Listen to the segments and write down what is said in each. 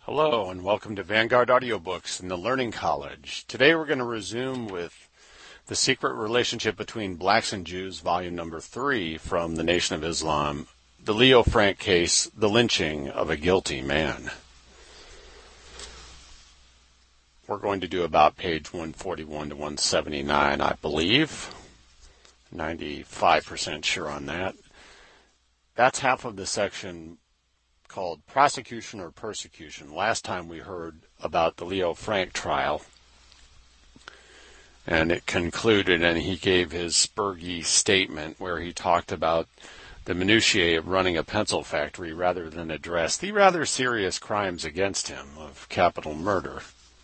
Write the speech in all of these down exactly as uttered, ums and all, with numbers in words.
Hello and welcome to Vanguard Audiobooks in the Learning College. Today we're going to resume with The Secret Relationship Between Blacks and Jews, volume number three from The Nation of Islam, the Leo Frank case, the lynching of a guilty man. We're going to do about page one forty-one to one seventy-nine, I believe. ninety-five percent sure on that. That's half of the section called Prosecution or Persecution. Last time we heard about the Leo Frank trial, and it concluded, and he gave his spurgy statement where he talked about the minutiae of running a pencil factory rather than address the rather serious crimes against him of capital murder,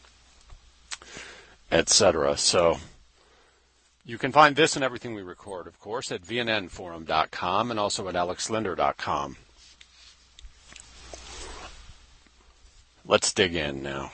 et cetera. So you can find this and everything we record, of course, at V N N forum dot com and also at alex linder dot com. Let's dig in now.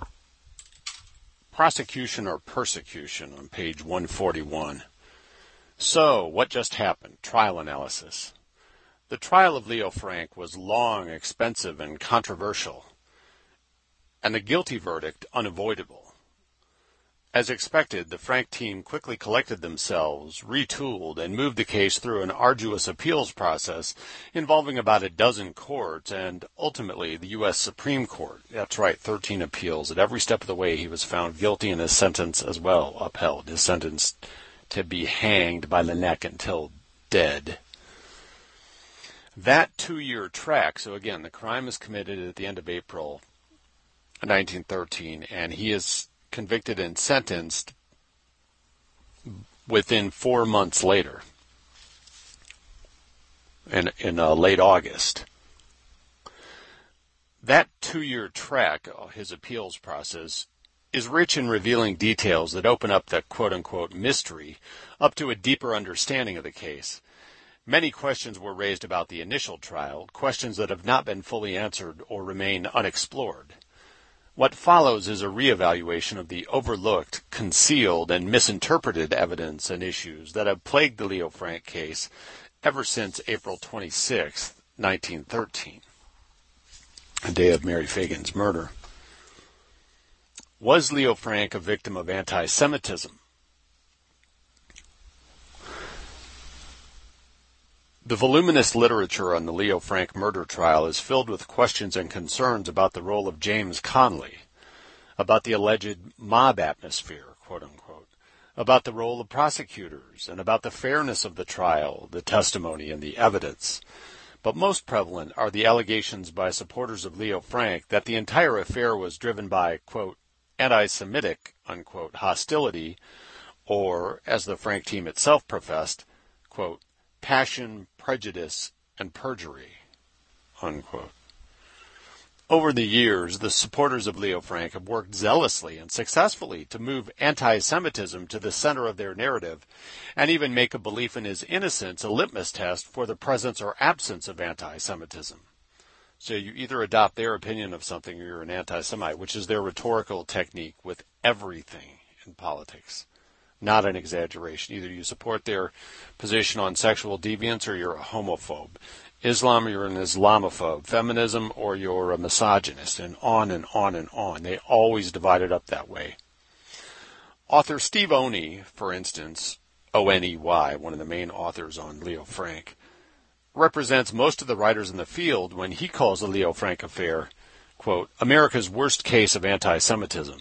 Prosecution or persecution on page one forty-one. So, what just happened? Trial analysis. The trial of Leo Frank was long, expensive, and controversial, and the guilty verdict unavoidable. As expected, the Frank team quickly collected themselves, retooled, and moved the case through an arduous appeals process involving about a dozen courts and, ultimately, the U S Supreme Court. That's right, thirteen appeals. At every step of the way, he was found guilty and his sentence as well upheld. His sentence to be hanged by the neck until dead. That two-year track, so again, the crime is committed at the end of April nineteen thirteen, and he is convicted and sentenced within four months later, in, in uh, late August. That two-year track, his appeals process, is rich in revealing details that open up the quote-unquote mystery up to a deeper understanding of the case. Many questions were raised about the initial trial, questions that have not been fully answered or remain unexplored. What follows is a reevaluation of the overlooked, concealed, and misinterpreted evidence and issues that have plagued the Leo Frank case ever since April twenty-sixth, nineteen thirteen, the day of Mary Fagan's murder. Was Leo Frank a victim of anti-Semitism? The voluminous literature on the Leo Frank murder trial is filled with questions and concerns about the role of James Conley, about the alleged mob atmosphere, quote-unquote, about the role of prosecutors, and about the fairness of the trial, the testimony, and the evidence. But most prevalent are the allegations by supporters of Leo Frank that the entire affair was driven by, quote, anti-Semitic, unquote, hostility, or, as the Frank team itself professed, quote, passion, prejudice, and perjury, unquote. Over the years, the supporters of Leo Frank have worked zealously and successfully to move anti-Semitism to the center of their narrative and even make a belief in his innocence a litmus test for the presence or absence of anti-Semitism. So you either adopt their opinion of something or you're an anti-Semite, which is their rhetorical technique with everything in politics. Not an exaggeration. Either you support their position on sexual deviance or you're a homophobe. Islam, you're an Islamophobe. Feminism, or you're a misogynist, and on and on and on. They always divide it up that way. Author Steve Oney, for instance, O N E Y, one of the main authors on Leo Frank, represents most of the writers in the field when he calls the Leo Frank affair, quote, America's worst case of anti-Semitism.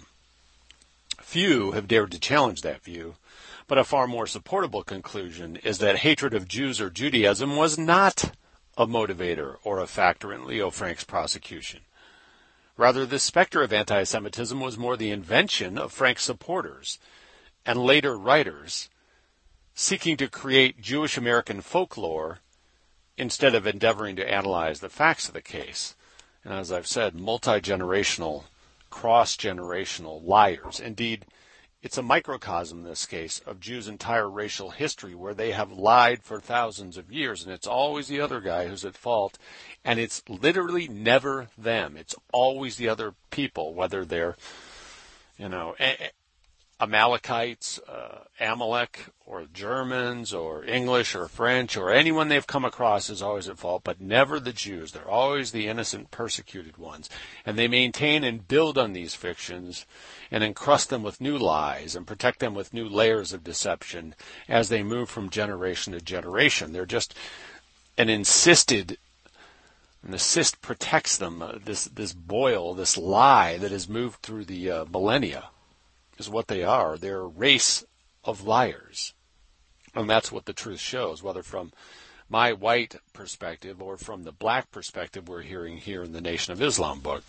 Few have dared to challenge that view, but a far more supportable conclusion is that hatred of Jews or Judaism was not a motivator or a factor in Leo Frank's prosecution. Rather, the specter of anti-Semitism was more the invention of Frank's supporters and later writers seeking to create Jewish American folklore instead of endeavoring to analyze the facts of the case. And as I've said, multi-generational, cross-generational liars. Indeed, it's a microcosm in this case of Jews' entire racial history where they have lied for thousands of years, and it's always the other guy who's at fault, and it's literally never them. It's always the other people, whether they're, you know, Amalekites, uh, Amalek, or Germans, or English, or French, or anyone they've come across is always at fault, but never the Jews. They're always the innocent, persecuted ones. And they maintain and build on these fictions and encrust them with new lies and protect them with new layers of deception as they move from generation to generation. They're just an insisted, an assist protects them, uh, this, this boil, this lie that has moved through the uh, millennia. Is what they are. They're a race of liars. And that's what the truth shows, whether from my white perspective or from the black perspective we're hearing here in the Nation of Islam book.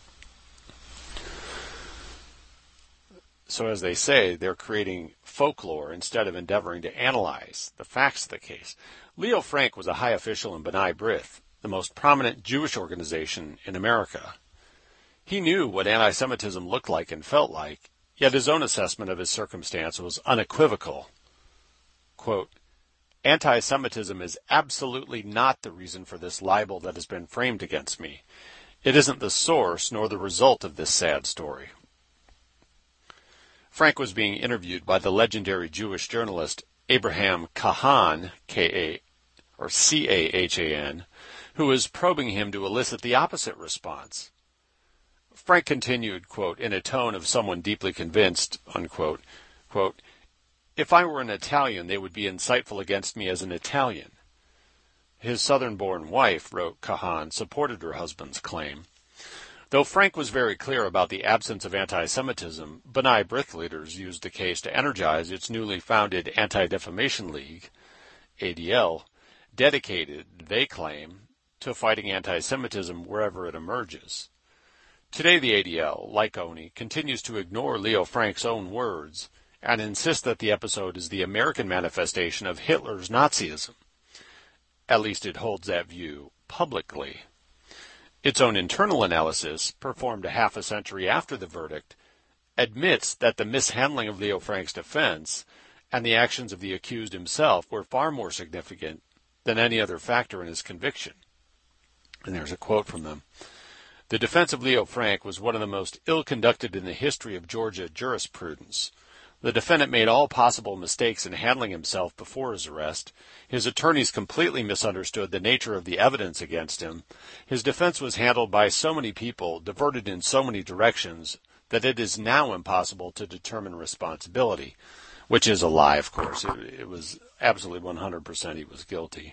So as they say, they're creating folklore instead of endeavoring to analyze the facts of the case. Leo Frank was a high official in B'nai B'rith, the most prominent Jewish organization in America. He knew what anti-Semitism looked like and felt like, yet his own assessment of his circumstance was unequivocal. Quote, anti-Semitism is absolutely not the reason for this libel that has been framed against me. It isn't the source nor the result of this sad story. Frank was being interviewed by the legendary Jewish journalist Abraham Cahan, K A or C A H A N, who was probing him to elicit the opposite response. Frank continued, quote, in a tone of someone deeply convinced, unquote, quote, if I were an Italian, they would be insightful against me as an Italian. His southern-born wife, wrote Cahan, supported her husband's claim. Though Frank was very clear about the absence of anti-Semitism, B'nai B'rith leaders used the case to energize its newly founded Anti-Defamation League, A D L, dedicated, they claim, to fighting anti-Semitism wherever it emerges. Today the A D L, like O N I, continues to ignore Leo Frank's own words and insist that the episode is the American manifestation of Hitler's Nazism. At least it holds that view publicly. Its own internal analysis, performed a half a century after the verdict, admits that the mishandling of Leo Frank's defense and the actions of the accused himself were far more significant than any other factor in his conviction. And there's a quote from them. The defense of Leo Frank was one of the most ill-conducted in the history of Georgia jurisprudence. The defendant made all possible mistakes in handling himself before his arrest. His attorneys completely misunderstood the nature of the evidence against him. His defense was handled by so many people, diverted in so many directions, that it is now impossible to determine responsibility, which is a lie, of course. It, it was absolutely one hundred percent he was guilty.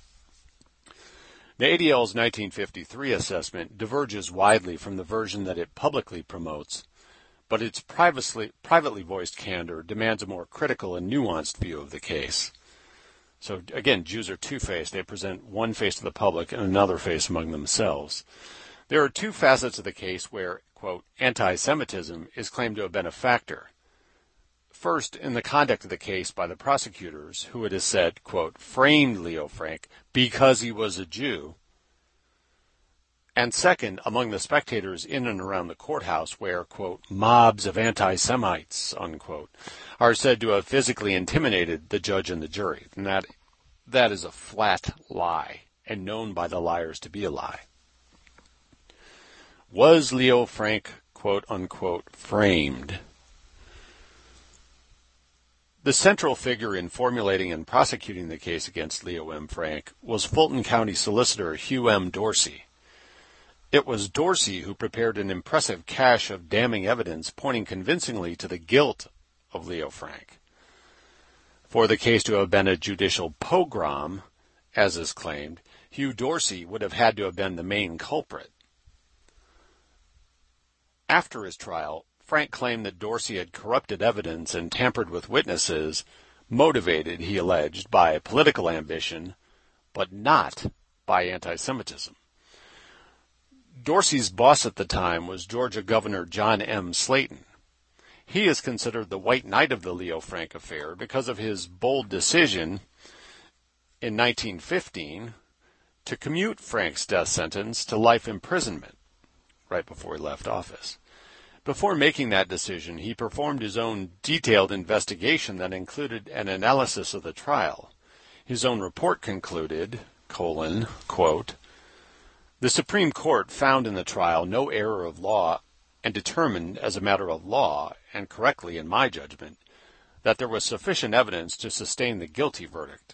The A D L's nineteen fifty-three assessment diverges widely from the version that it publicly promotes, but its privately, privately voiced candor demands a more critical and nuanced view of the case. So again, Jews are two-faced. They present one face to the public and another face among themselves. There are two facets of the case where, quote, anti-Semitism is claimed to have been a factor. First, in the conduct of the case by the prosecutors, who it is said, quote, framed Leo Frank because he was a Jew. And second, among the spectators in and around the courthouse where, quote, mobs of anti-Semites, unquote, are said to have physically intimidated the judge and the jury. And that, that is a flat lie, and known by the liars to be a lie. Was Leo Frank, quote, unquote, framed? The central figure in formulating and prosecuting the case against Leo M. Frank was Fulton County Solicitor Hugh M. Dorsey. It was Dorsey who prepared an impressive cache of damning evidence pointing convincingly to the guilt of Leo Frank. For the case to have been a judicial pogrom, as is claimed, Hugh Dorsey would have had to have been the main culprit. After his trial, Frank claimed that Dorsey had corrupted evidence and tampered with witnesses, motivated, he alleged, by political ambition, but not by anti-Semitism. Dorsey's boss at the time was Georgia Governor John M. Slayton. He is considered the white knight of the Leo Frank affair because of his bold decision in nineteen fifteen to commute Frank's death sentence to life imprisonment right before he left office. Before making that decision, he performed his own detailed investigation that included an analysis of the trial. His own report concluded, colon, quote, the Supreme Court found in the trial no error of law and determined as a matter of law, and correctly in my judgment, that there was sufficient evidence to sustain the guilty verdict.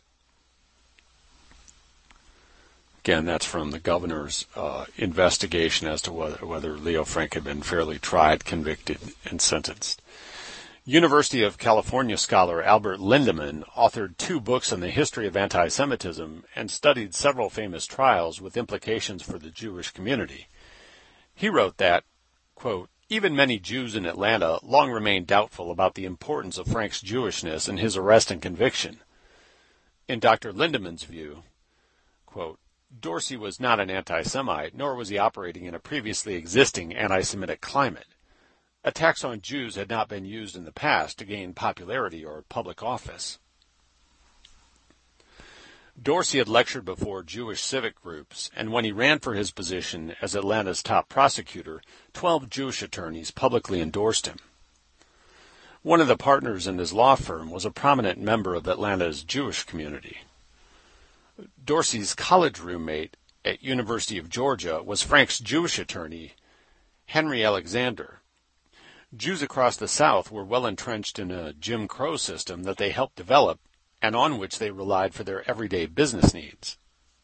Again, that's from the governor's uh, investigation as to whether, whether Leo Frank had been fairly tried, convicted, and sentenced. University of California scholar Albert Lindemann authored two books on the history of anti-Semitism and studied several famous trials with implications for the Jewish community. He wrote that, quote, even many Jews in Atlanta long remained doubtful about the importance of Frank's Jewishness in his arrest and conviction. In Doctor Lindemann's view, quote, Dorsey was not an anti-Semite, nor was he operating in a previously existing anti-Semitic climate. Attacks on Jews had not been used in the past to gain popularity or public office. Dorsey had lectured before Jewish civic groups, and when he ran for his position as Atlanta's top prosecutor, twelve Jewish attorneys publicly endorsed him. One of the partners in his law firm was a prominent member of Atlanta's Jewish community. Dorsey's college roommate at University of Georgia was Frank's Jewish attorney, Henry Alexander. Jews across the South were well entrenched in a Jim Crow system that they helped develop and on which they relied for their everyday business needs.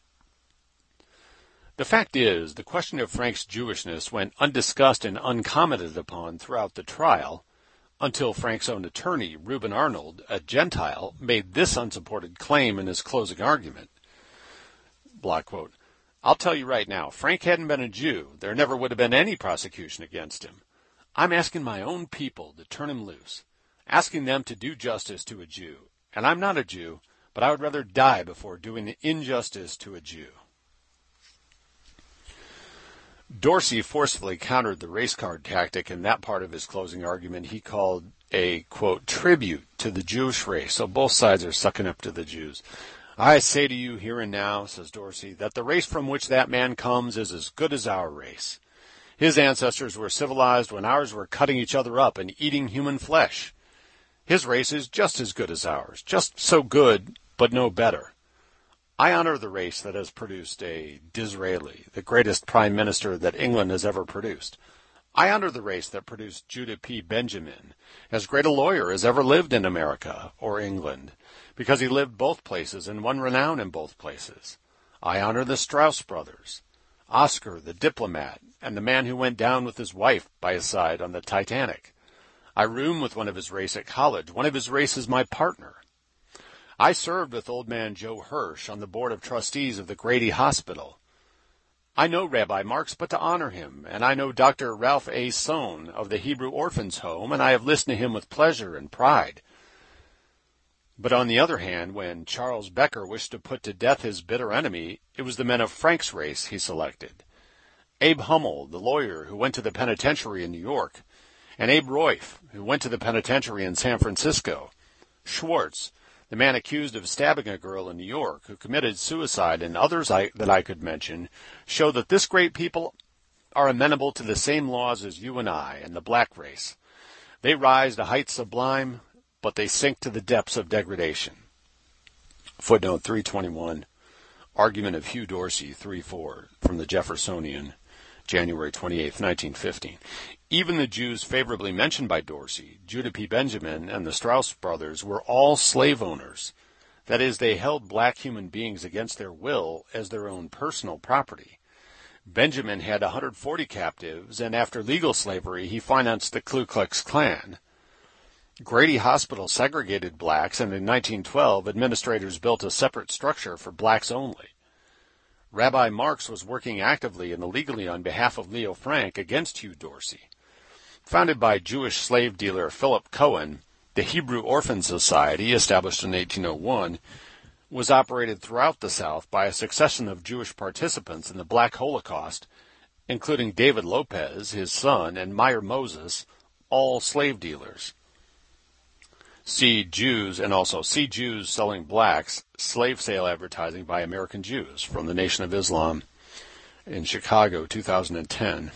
The fact is, the question of Frank's Jewishness went undiscussed and uncommented upon throughout the trial until Frank's own attorney, Reuben Arnold, a Gentile, made this unsupported claim in his closing argument. Block quote, I'll tell you right now, Frank hadn't been a Jew. There never would have been any prosecution against him. I'm asking my own people to turn him loose, asking them to do justice to a Jew. And I'm not a Jew, but I would rather die before doing injustice to a Jew. Dorsey forcefully countered the race card tactic in that part of his closing argument he called a, quote, tribute to the Jewish race. So both sides are sucking up to the Jews. I say to you here and now, says Dorsey, that the race from which that man comes is as good as our race. His ancestors were civilized when ours were cutting each other up and eating human flesh. His race is just as good as ours, just so good, but no better. I honor the race that has produced a Disraeli, the greatest prime minister that England has ever produced. I honor the race that produced Judah P. Benjamin, as great a lawyer as ever lived in America or England, because he lived both places and won renown in both places. I honor the Strauss brothers, Oscar, the diplomat, and the man who went down with his wife by his side on the Titanic. I room with one of his race at college. One of his race is my partner. I served with old man Joe Hirsch on the board of trustees of the Grady Hospital. I know Rabbi Marks but to honor him, and I know Doctor Ralph A. Sohn of the Hebrew Orphans Home, and I have listened to him with pleasure and pride. But on the other hand, when Charles Becker wished to put to death his bitter enemy, it was the men of Frank's race he selected. Abe Hummel, the lawyer who went to the penitentiary in New York, and Abe Royf, who went to the penitentiary in San Francisco. Schwartz, the man accused of stabbing a girl in New York, who committed suicide, and others I, that I could mention, show that this great people are amenable to the same laws as you and I and the black race. They rise to heights sublime, but they sink to the depths of degradation. Footnote three twenty-one, Argument of Hugh Dorsey, three four, from the Jeffersonian, January twenty-eighth, nineteen fifteen. Even the Jews favorably mentioned by Dorsey, Judah P. Benjamin and the Strauss brothers, were all slave owners. That is, they held black human beings against their will as their own personal property. Benjamin had one hundred forty captives, and after legal slavery, he financed the Ku Klux Klan. Grady Hospital segregated blacks, and in nineteen twelve, administrators built a separate structure for blacks only. Rabbi Marks was working actively and illegally on behalf of Leo Frank against Hugh Dorsey. Founded by Jewish slave dealer Philip Cohen, the Hebrew Orphan Society, established in eighteen oh one, was operated throughout the South by a succession of Jewish participants in the Black Holocaust, including David Lopez, his son, and Meyer Moses, all slave dealers. See Jews, and also See Jews Selling Blacks, Slave Sale Advertising by American Jews, from the Nation of Islam in Chicago, two thousand ten.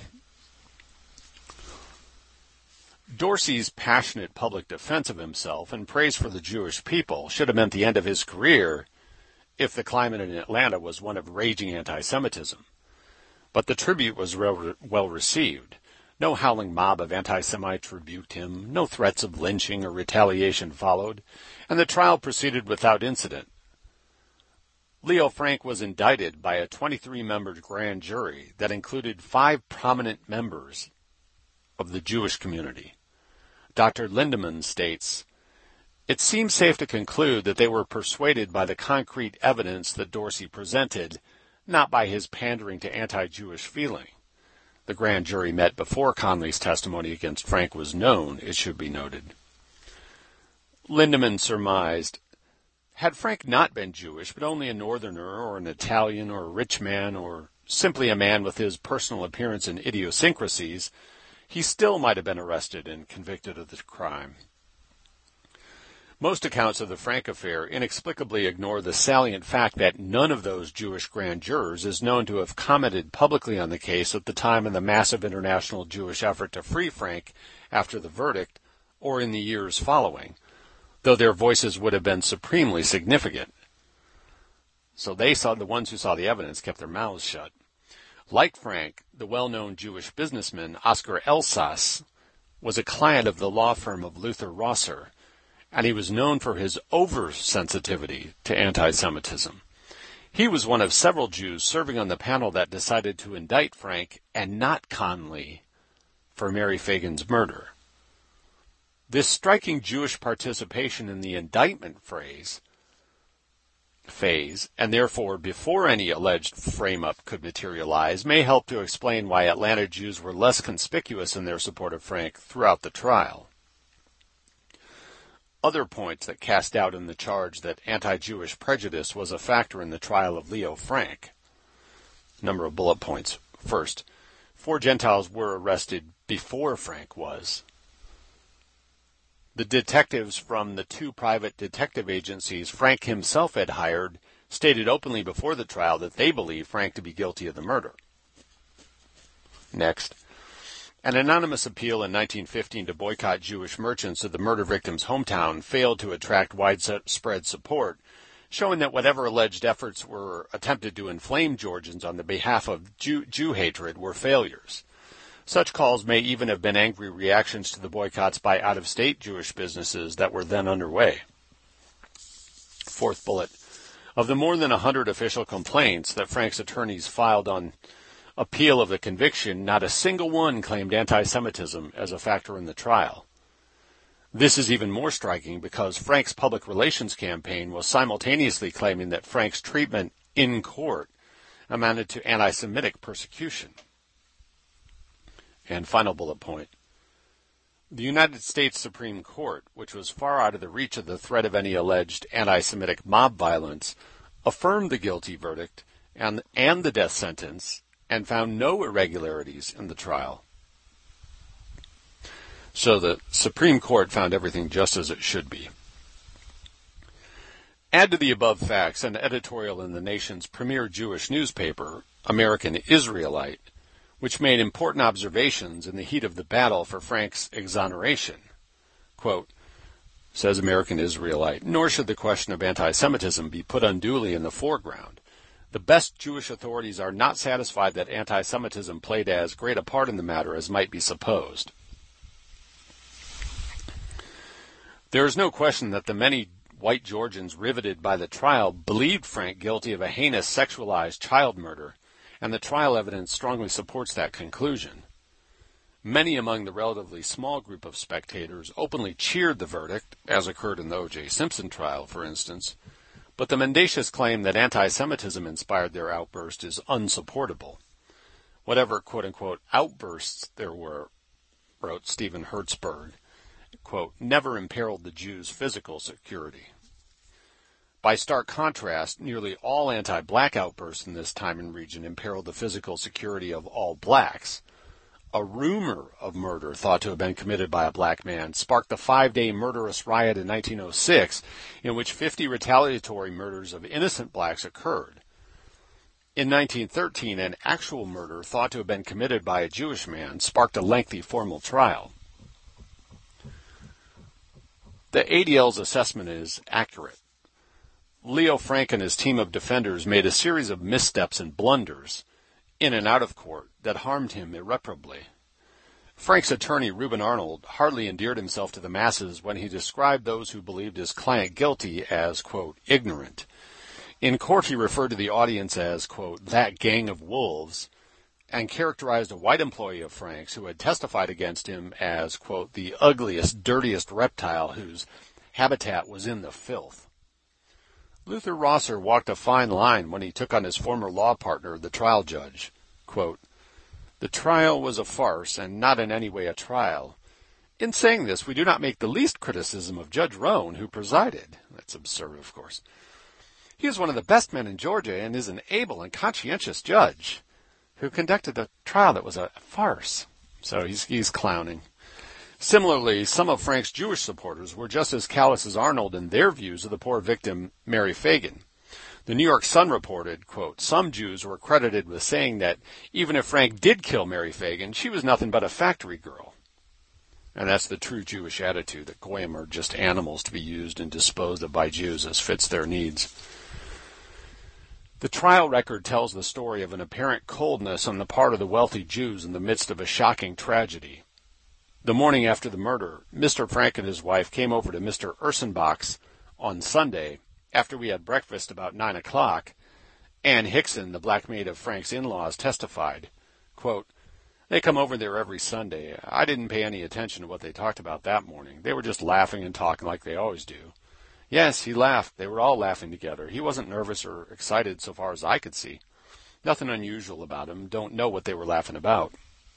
Dorsey's passionate public defense of himself and praise for the Jewish people should have meant the end of his career if the climate in Atlanta was one of raging anti-Semitism. But the tribute was well received. No howling mob of anti-Semites rebuked him, no threats of lynching or retaliation followed, and the trial proceeded without incident. Leo Frank was indicted by a twenty-three member grand jury that included five prominent members of the Jewish community. Doctor Lindemann states, "It seems safe to conclude that they were persuaded by the concrete evidence that Dorsey presented, not by his pandering to anti-Jewish feeling." The grand jury met before Conley's testimony against Frank was known, it should be noted. Lindemann surmised, had Frank not been Jewish, but only a northerner or an Italian or a rich man or simply a man with his personal appearance and idiosyncrasies, he still might have been arrested and convicted of the crime. Most accounts of the Frank affair inexplicably ignore the salient fact that none of those Jewish grand jurors is known to have commented publicly on the case at the time of the massive international Jewish effort to free Frank after the verdict or in the years following, though their voices would have been supremely significant. So they saw, the ones who saw the evidence kept their mouths shut. Like Frank, the well-known Jewish businessman Oscar Elsas was a client of the law firm of Luther Rosser, and he was known for his oversensitivity to anti-Semitism. He was one of several Jews serving on the panel that decided to indict Frank and not Conley for Mary Fagan's murder. This striking Jewish participation in the indictment phrase, phase, and therefore before any alleged frame-up could materialize, may help to explain why Atlanta Jews were less conspicuous in their support of Frank throughout the trial. Other points that cast doubt in the charge that anti-Jewish prejudice was a factor in the trial of Leo Frank. Number of bullet points. First, four Gentiles were arrested before Frank was. The detectives from the two private detective agencies Frank himself had hired stated openly before the trial that they believed Frank to be guilty of the murder. Next, an anonymous appeal in nineteen fifteen to boycott Jewish merchants of the murder victim's hometown failed to attract widespread support, showing that whatever alleged efforts were attempted to inflame Georgians on the behalf of Jew, Jew hatred were failures. Such calls may even have been angry reactions to the boycotts by out-of-state Jewish businesses that were then underway. Fourth bullet. Of the more than a hundred official complaints that Frank's attorneys filed on appeal of the conviction, not a single one claimed anti-Semitism as a factor in the trial. This is even more striking because Frank's public relations campaign was simultaneously claiming that Frank's treatment in court amounted to anti-Semitic persecution. And final bullet point. The United States Supreme Court, which was far out of the reach of the threat of any alleged anti-Semitic mob violence, affirmed the guilty verdict and, and the death sentence and found no irregularities in the trial. So the Supreme Court found everything just as it should be. Add to the above facts an editorial in the nation's premier Jewish newspaper, American Israelite, which made important observations in the heat of the battle for Frank's exoneration. Quote, says American Israelite, nor should the question of anti-Semitism be put unduly in the foreground. The best Jewish authorities are not satisfied that anti-Semitism played as great a part in the matter as might be supposed. There is no question that the many white Georgians riveted by the trial believed Frank guilty of a heinous sexualized child murder, and the trial evidence strongly supports that conclusion. Many among the relatively small group of spectators openly cheered the verdict, as occurred in the O J Simpson trial, for instance, but the mendacious claim that anti-Semitism inspired their outburst is unsupportable. Whatever quote-unquote outbursts there were, wrote Stephen Hertzberg, quote, never imperiled the Jews' physical security. By stark contrast, nearly all anti-black outbursts in this time and region imperiled the physical security of all blacks. A rumor of murder thought to have been committed by a black man sparked the five-day murderous riot in nineteen oh six, in which fifty retaliatory murders of innocent blacks occurred. In nineteen thirteen, an actual murder thought to have been committed by a Jewish man sparked a lengthy formal trial. The A D L's assessment is accurate. Leo Frank and his team of defenders made a series of missteps and blunders in and out of court that harmed him irreparably. Frank's attorney, Reuben Arnold, hardly endeared himself to the masses when he described those who believed his client guilty as, quote, ignorant. In court, he referred to the audience as, quote, that gang of wolves, and characterized a white employee of Frank's who had testified against him as, quote, the ugliest, dirtiest reptile whose habitat was in the filth. Luther Rosser walked a fine line when he took on his former law partner, the trial judge. Quote, the trial was a farce and not in any way a trial. In saying this, we do not make the least criticism of Judge Roan, who presided. That's absurd, of course. He is one of the best men in Georgia and is an able and conscientious judge who conducted a trial that was a farce. So he's, he's clowning. Similarly, some of Frank's Jewish supporters were just as callous as Arnold in their views of the poor victim, Mary Fagan. The New York Sun reported, quote, some Jews were credited with saying that even if Frank did kill Mary Fagan, she was nothing but a factory girl. And that's the true Jewish attitude, that goyim are just animals to be used and disposed of by Jews as fits their needs. The trial record tells the story of an apparent coldness on the part of the wealthy Jews in the midst of a shocking tragedy. The morning after the murder, Mister Frank and his wife came over to Mister Ursenbach's on Sunday after we had breakfast about nine o'clock. Ann Hickson, the black maid of Frank's in-laws, testified, quote, they come over there every Sunday. I didn't pay any attention to what they talked about that morning. They were just laughing and talking like they always do. Yes, he laughed. They were all laughing together. He wasn't nervous or excited so far as I could see. Nothing unusual about him. Don't know what they were laughing about.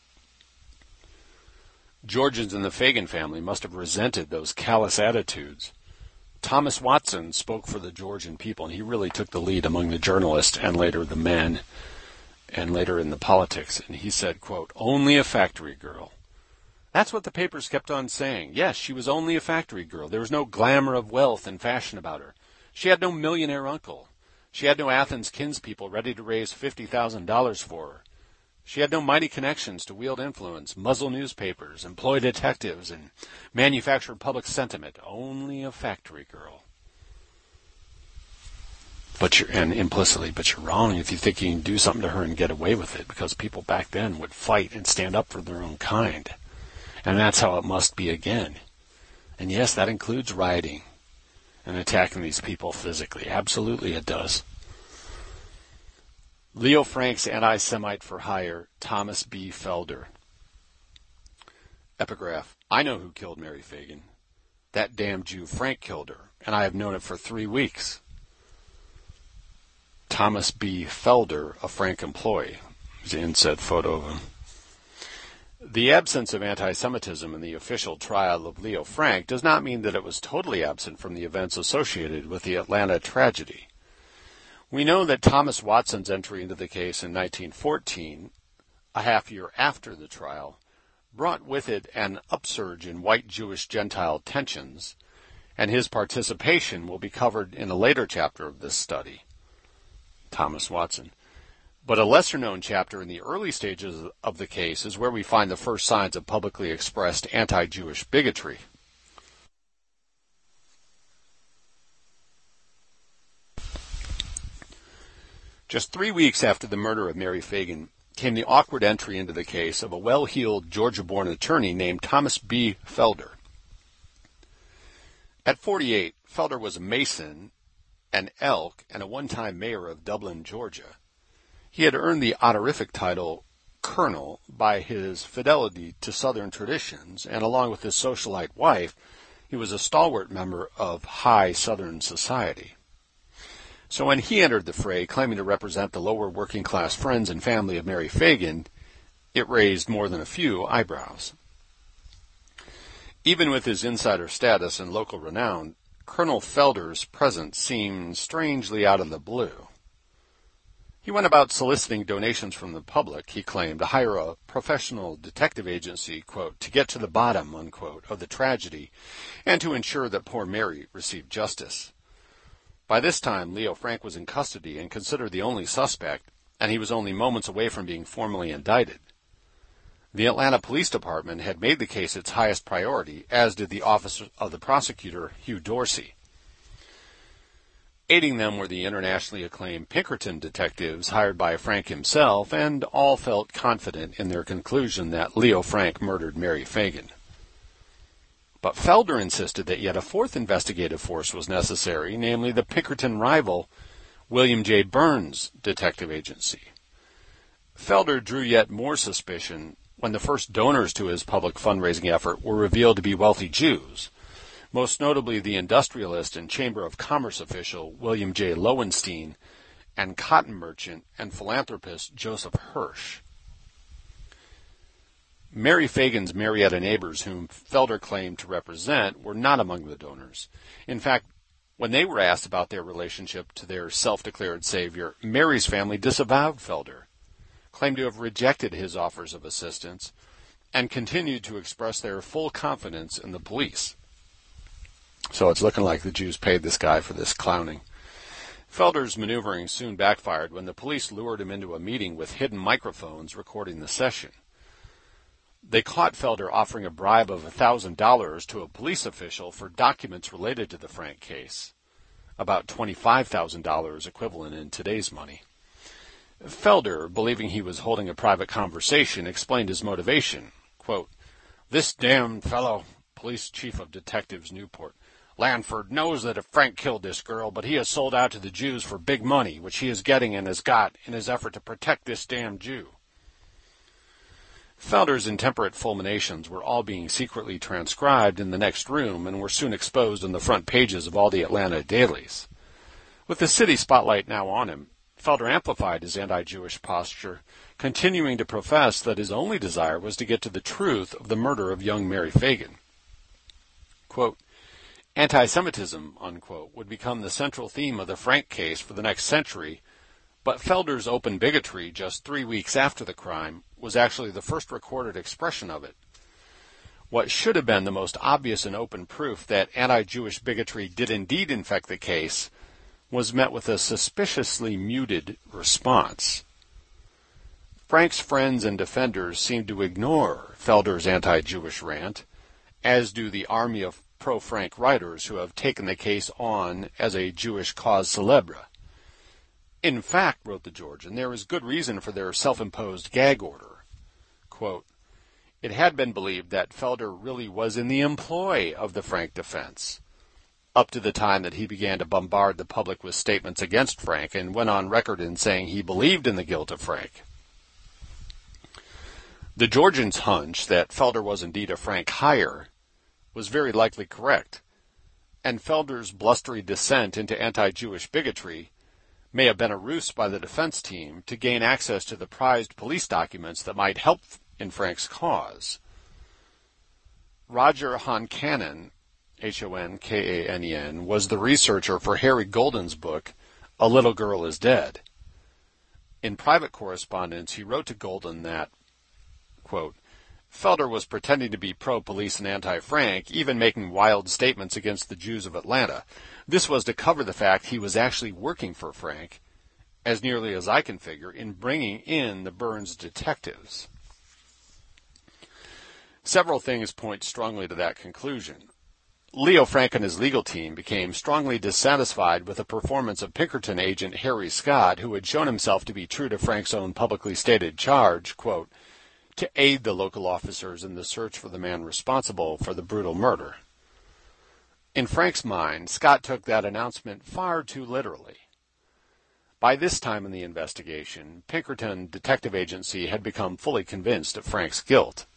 Georgians in the Fagan family must have resented those callous attitudes. Thomas Watson spoke for the Georgian people, and he really took the lead among the journalists and later the men and later in the politics. And he said, quote, only a factory girl. That's what the papers kept on saying. Yes, she was only a factory girl. There was no glamour of wealth and fashion about her. She had no millionaire uncle. She had no Athens kinspeople ready to raise fifty thousand dollars for her. She had no mighty connections to wield influence, muzzle newspapers, employ detectives, and manufacture public sentiment. Only a factory girl. But you're, and implicitly, but you're wrong if you think you can do something to her and get away with it, because people back then would fight and stand up for their own kind. And that's how it must be again. And yes, that includes rioting and attacking these people physically. Absolutely it does. Leo Frank's anti-Semite for hire, Thomas B. Felder. Epigraph. I know who killed Mary Fagan. That damn Jew Frank killed her, and I have known it for three weeks. Thomas B. Felder, a Frank employee. There's an inset photo of him. The absence of anti-Semitism in the official trial of Leo Frank does not mean that it was totally absent from the events associated with the Atlanta tragedy. We know that Thomas Watson's entry into the case in nineteen fourteen, a half year after the trial, brought with it an upsurge in white Jewish-Gentile tensions, and his participation will be covered in a later chapter of this study. Thomas Watson. But a lesser-known chapter in the early stages of the case is where we find the first signs of publicly expressed anti-Jewish bigotry. Just three weeks after the murder of Mary Fagan came the awkward entry into the case of a well-heeled Georgia-born attorney named Thomas B. Felder. At forty-eight, Felder was a Mason, an Elk, and a one-time mayor of Dublin, Georgia. He had earned the honorific title Colonel by his fidelity to Southern traditions, and along with his socialite wife, he was a stalwart member of high Southern society. So when he entered the fray, claiming to represent the lower working-class friends and family of Mary Fagan, it raised more than a few eyebrows. Even with his insider status and local renown, Colonel Felder's presence seemed strangely out of the blue. He went about soliciting donations from the public, he claimed, to hire a professional detective agency, quote, to get to the bottom, unquote, of the tragedy and to ensure that poor Mary received justice. By this time, Leo Frank was in custody and considered the only suspect, and he was only moments away from being formally indicted. The Atlanta Police Department had made the case its highest priority, as did the office of the prosecutor, Hugh Dorsey. Aiding them were the internationally acclaimed Pinkerton detectives hired by Frank himself, and all felt confident in their conclusion that Leo Frank murdered Mary Fagan. But Felder insisted that yet a fourth investigative force was necessary, namely the Pinkerton rival William J. Burns Detective Agency. Felder drew yet more suspicion when the first donors to his public fundraising effort were revealed to be wealthy Jews, most notably the industrialist and Chamber of Commerce official William J. Lowenstein and cotton merchant and philanthropist Joseph Hirsch. Mary Fagan's Marietta neighbors, whom Felder claimed to represent, were not among the donors. In fact, when they were asked about their relationship to their self-declared savior, Mary's family disavowed Felder, claimed to have rejected his offers of assistance, and continued to express their full confidence in the police. So it's looking like the Jews paid this guy for this clowning. Felder's maneuvering soon backfired when the police lured him into a meeting with hidden microphones recording the session. They caught Felder offering a bribe of one thousand dollars to a police official for documents related to the Frank case, about twenty-five thousand dollars equivalent in today's money. Felder, believing he was holding a private conversation, explained his motivation. Quote, "This damned fellow, police chief of detectives Newport, Lanford, knows that if Frank killed this girl, but he has sold out to the Jews for big money, which he is getting and has got in his effort to protect this damned Jew." Felder's intemperate fulminations were all being secretly transcribed in the next room and were soon exposed on the front pages of all the Atlanta dailies. With the city spotlight now on him, Felder amplified his anti-Jewish posture, continuing to profess that his only desire was to get to the truth of the murder of young Mary Fagan. Quote, "Anti-Semitism," unquote, would become the central theme of the Frank case for the next century, but Felder's open bigotry just three weeks after the crime was actually the first recorded expression of it. What should have been the most obvious and open proof that anti-Jewish bigotry did indeed infect the case was met with a suspiciously muted response. Frank's friends and defenders seemed to ignore Felder's anti-Jewish rant, as do the army of pro-Frank writers who have taken the case on as a Jewish cause célèbre. In fact, wrote the Georgian, there is good reason for their self-imposed gag order. Quote, "It had been believed that Felder really was in the employ of the Frank defense, up to the time that he began to bombard the public with statements against Frank and went on record in saying he believed in the guilt of Frank." The Georgian's hunch that Felder was indeed a Frank hire was very likely correct, and Felder's blustery descent into anti-Jewish bigotry may have been a ruse by the defense team to gain access to the prized police documents that might help in Frank's cause. Roger Honkanen, H O N K A N E N, was the researcher for Harry Golden's book, A Little Girl is Dead. In private correspondence, he wrote to Golden that, quote, "Felder was pretending to be pro-police and anti-Frank, even making wild statements against the Jews of Atlanta. This was to cover the fact he was actually working for Frank, as nearly as I can figure, in bringing in the Burns detectives." Several things point strongly to that conclusion. Leo Frank and his legal team became strongly dissatisfied with the performance of Pinkerton agent Harry Scott, who had shown himself to be true to Frank's own publicly stated charge, quote, "to aid the local officers in the search for the man responsible for the brutal murder." In Frank's mind, Scott took that announcement far too literally. By this time in the investigation, Pinkerton Detective Agency had become fully convinced of Frank's guilt.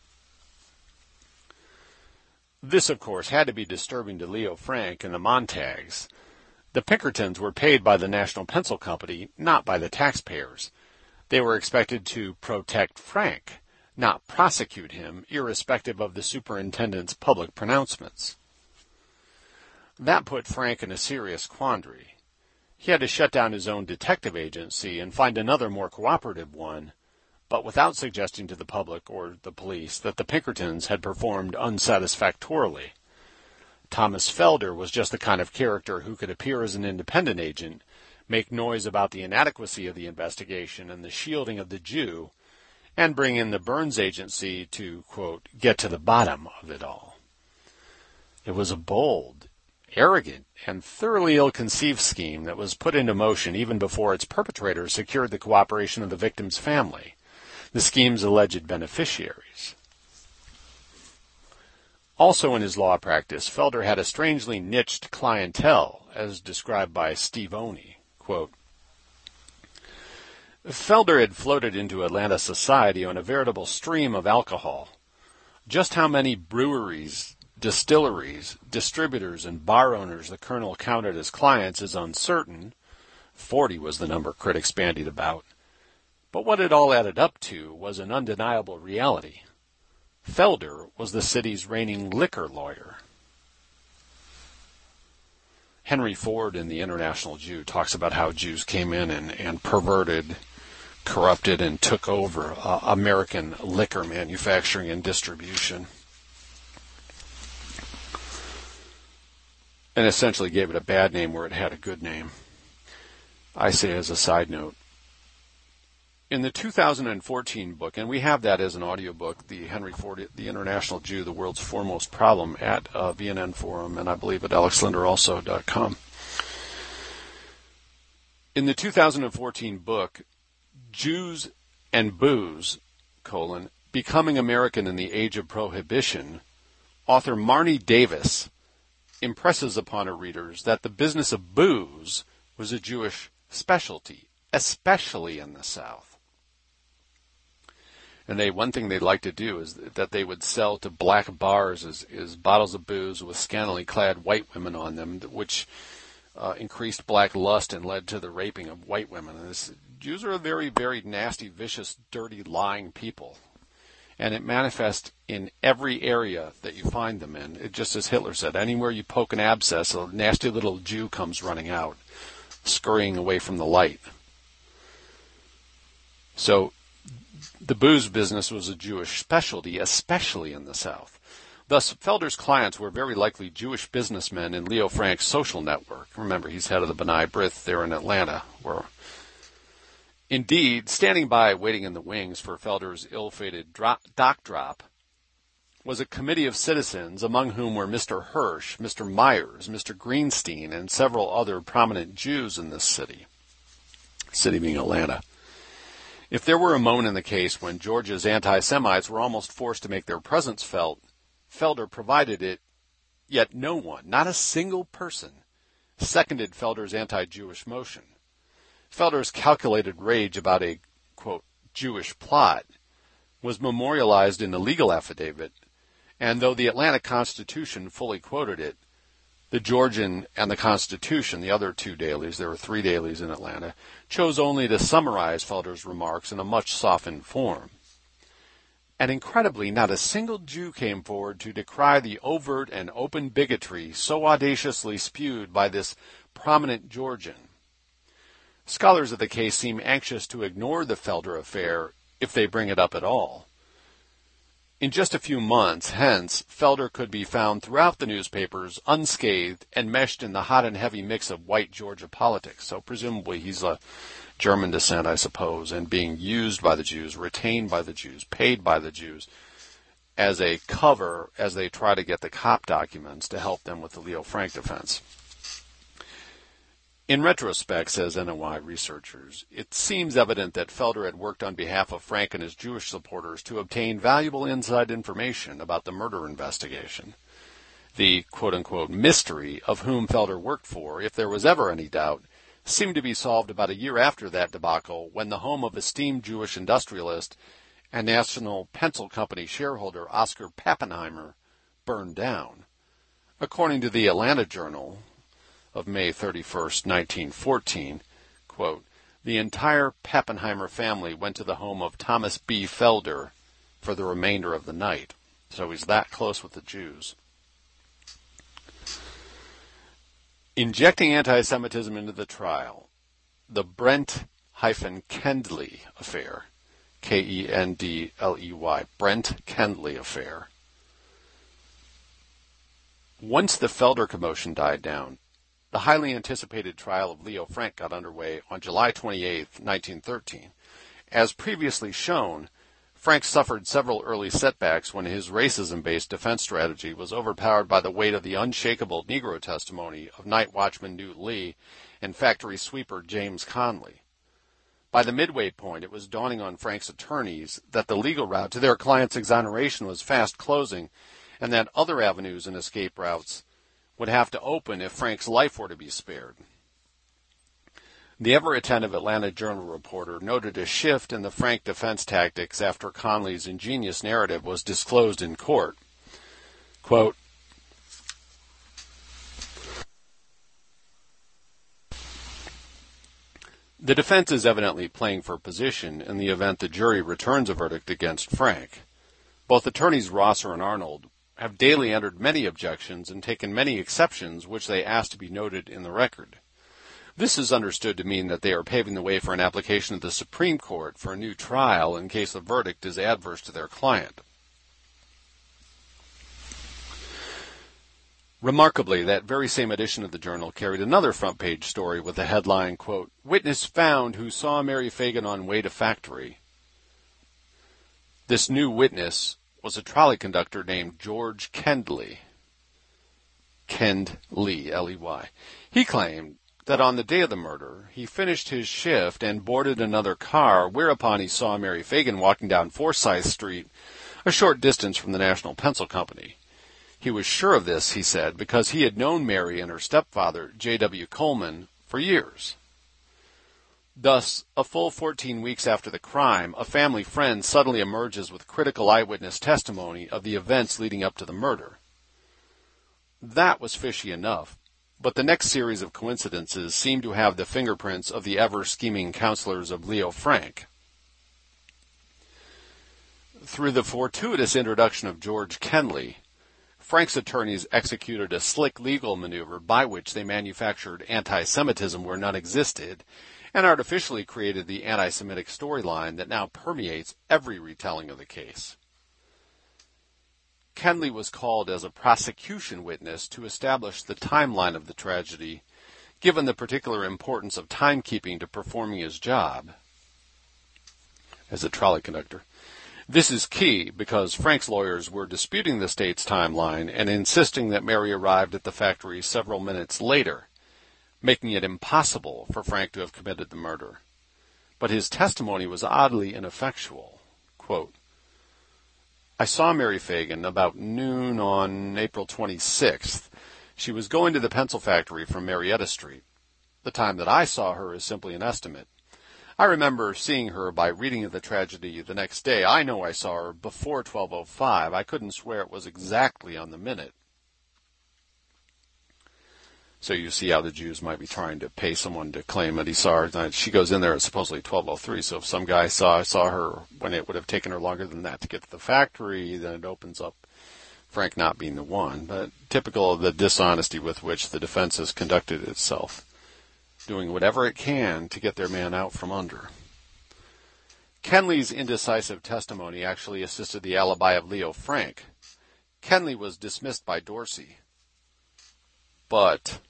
This, of course, had to be disturbing to Leo Frank and the Montags. The Pinkertons were paid by the National Pencil Company, not by the taxpayers. They were expected to protect Frank, not prosecute him, irrespective of the superintendent's public pronouncements. That put Frank in a serious quandary. He had to shut down his own detective agency and find another more cooperative one, but without suggesting to the public or the police that the Pinkertons had performed unsatisfactorily. Thomas Felder was just the kind of character who could appear as an independent agent, make noise about the inadequacy of the investigation and the shielding of the Jew, and bring in the Burns agency to, quote, "get to the bottom of it all." It was a bold, arrogant and thoroughly ill-conceived scheme that was put into motion even before its perpetrators secured the cooperation of the victim's family, the scheme's alleged beneficiaries. Also in his law practice, Felder had a strangely niched clientele, as described by Steve Oney. Quote, Felder had floated into Atlanta society on a veritable stream of alcohol. Just how many breweries, distilleries, distributors, and bar owners the Colonel counted as clients is uncertain. Forty was the number critics bandied about. But what it all added up to was an undeniable reality. Felder was the city's reigning liquor lawyer. Henry Ford in The International Jew talks about how Jews came in and, and perverted, corrupted, and took over uh, American liquor manufacturing and distribution, and essentially gave it a bad name where it had a good name. I say as a side note, in the two thousand fourteen book, and we have that as an audiobook, the Henry Ford, The International Jew, The World's Foremost Problem, at uh, V N N Forum, and I believe at alex linder also dot com. In the two thousand fourteen book, Jews and Booze, colon, Becoming American in the Age of Prohibition, author Marnie Davis impresses upon her readers that the business of booze was a Jewish specialty, especially in the South. And they, one thing they'd like to do is that they would sell to black bars is, is bottles of booze with scantily clad white women on them, which uh, increased black lust and led to the raping of white women. And this, Jews are a very, very nasty, vicious, dirty, lying people. And it manifests in every area that you find them in. It, just as Hitler said, anywhere you poke an abscess, a nasty little Jew comes running out, scurrying away from the light. So the booze business was a Jewish specialty, especially in the South. Thus, Felder's clients were very likely Jewish businessmen in Leo Frank's social network. Remember, he's head of the B'nai B'rith there in Atlanta. Where, indeed, standing by, waiting in the wings for Felder's ill-fated drop, dock drop, was a committee of citizens, among whom were Mister Hirsch, Mister Myers, Mister Greenstein, and several other prominent Jews in this city, city being Atlanta. If there were a moment in the case when Georgia's anti-Semites were almost forced to make their presence felt, Felder provided it, yet no one, not a single person, seconded Felder's anti-Jewish motion. Felder's calculated rage about a, quote, Jewish plot was memorialized in the legal affidavit, and though the Atlanta Constitution fully quoted it, the Georgian and the Constitution, the other two dailies, there were three dailies in Atlanta, chose only to summarize Felder's remarks in a much softened form. And incredibly, not a single Jew came forward to decry the overt and open bigotry so audaciously spewed by this prominent Georgian. Scholars of the case seem anxious to ignore the Felder affair, if they bring it up at all. In just a few months hence, Felder could be found throughout the newspapers, unscathed, and meshed in the hot and heavy mix of white Georgia politics. So presumably he's a German descent, I suppose, and being used by the Jews, retained by the Jews, paid by the Jews, as a cover as they try to get the cop documents to help them with the Leo Frank defense. In retrospect, says N O I researchers, it seems evident that Felder had worked on behalf of Frank and his Jewish supporters to obtain valuable inside information about the murder investigation. The quote-unquote mystery of whom Felder worked for, if there was ever any doubt, seemed to be solved about a year after that debacle when the home of esteemed Jewish industrialist and National Pencil Company shareholder Oscar Pappenheimer burned down. According to the Atlanta Journal of May thirty-first, nineteen fourteen, quote, the entire Pappenheimer family went to the home of Thomas B. Felder for the remainder of the night. So he's that close with the Jews. Injecting anti-Semitism into the trial, the Brent-Kendley affair, K E N D L E Y, Brent-Kendley affair. Once the Felder commotion died down, the highly anticipated trial of Leo Frank got underway on July twenty-eighth, nineteen thirteen. As previously shown, Frank suffered several early setbacks when his racism-based defense strategy was overpowered by the weight of the unshakable Negro testimony of night watchman Newt Lee and factory sweeper James Conley. By the midway point, it was dawning on Frank's attorneys that the legal route to their client's exoneration was fast closing, and that other avenues and escape routes would have to open if Frank's life were to be spared. The ever-attentive Atlanta Journal reporter noted a shift in the Frank defense tactics after Conley's ingenious narrative was disclosed in court. Quote, "The defense is evidently playing for position in the event the jury returns a verdict against Frank. Both attorneys Rosser and Arnold have daily entered many objections and taken many exceptions which they ask to be noted in the record. This is understood to mean that they are paving the way for an application of the Supreme Court for a new trial in case the verdict is adverse to their client." Remarkably, that very same edition of the Journal carried another front-page story with the headline, quote, "Witness found who saw Mary Fagan on way to factory." This new witness was a trolley conductor named George Kendley. Kendley, L E Y. He claimed that on the day of the murder, he finished his shift and boarded another car, whereupon he saw Mary Fagan walking down Forsyth Street, a short distance from the National Pencil Company. He was sure of this, he said, because he had known Mary and her stepfather, J W Coleman, for years. Thus, a full fourteen weeks after the crime, a family friend suddenly emerges with critical eyewitness testimony of the events leading up to the murder. That was fishy enough, but the next series of coincidences seemed to have the fingerprints of the ever-scheming counselors of Leo Frank. Through the fortuitous introduction of George Kendley, Frank's attorneys executed a slick legal maneuver by which they manufactured anti-Semitism where none existed, and artificially created the anti-Semitic storyline that now permeates every retelling of the case. Kendley was called as a prosecution witness to establish the timeline of the tragedy, given the particular importance of timekeeping to performing his job as a trolley conductor. This is key because Frank's lawyers were disputing the state's timeline and insisting that Mary arrived at the factory several minutes later, making it impossible for Frank to have committed the murder. But his testimony was oddly ineffectual. Quote, "I saw Mary Fagan about noon on April twenty-sixth. She was going to the pencil factory from Marietta Street. The time that I saw her is simply an estimate. I remember seeing her by reading of the tragedy the next day. I know I saw her before twelve oh five. I couldn't swear it was exactly on the minute." So you see how the Jews might be trying to pay someone to claim that he saw her. She goes in there at supposedly twelve oh three, so if some guy saw saw her when it would have taken her longer than that to get to the factory, then it opens up Frank not being the one. But typical of the dishonesty with which the defense has conducted itself, doing whatever it can to get their man out from under. Kendley's indecisive testimony actually assisted the alibi of Leo Frank. Kendley was dismissed by Dorsey, but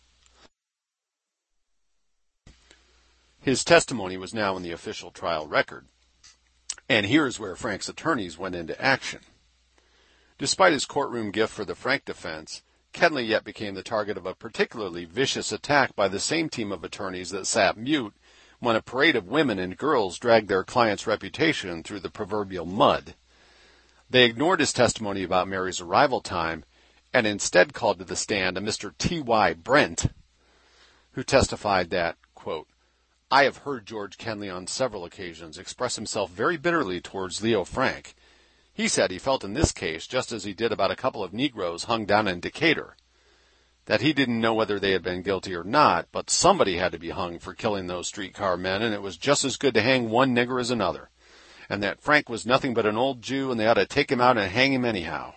his testimony was now in the official trial record, and here's where Frank's attorneys went into action. Despite his courtroom gift for the Frank defense, Kendley yet became the target of a particularly vicious attack by the same team of attorneys that sat mute when a parade of women and girls dragged their client's reputation through the proverbial mud. They ignored his testimony about Mary's arrival time and instead called to the stand a Mister T Y Brent, who testified that, quote, "I have heard George Kendley on several occasions express himself very bitterly towards Leo Frank. He said he felt in this case just as he did about a couple of Negroes hung down in Decatur, that he didn't know whether they had been guilty or not, but somebody had to be hung for killing those streetcar men, and it was just as good to hang one nigger as another, and that Frank was nothing but an old Jew, and they ought to take him out and hang him anyhow."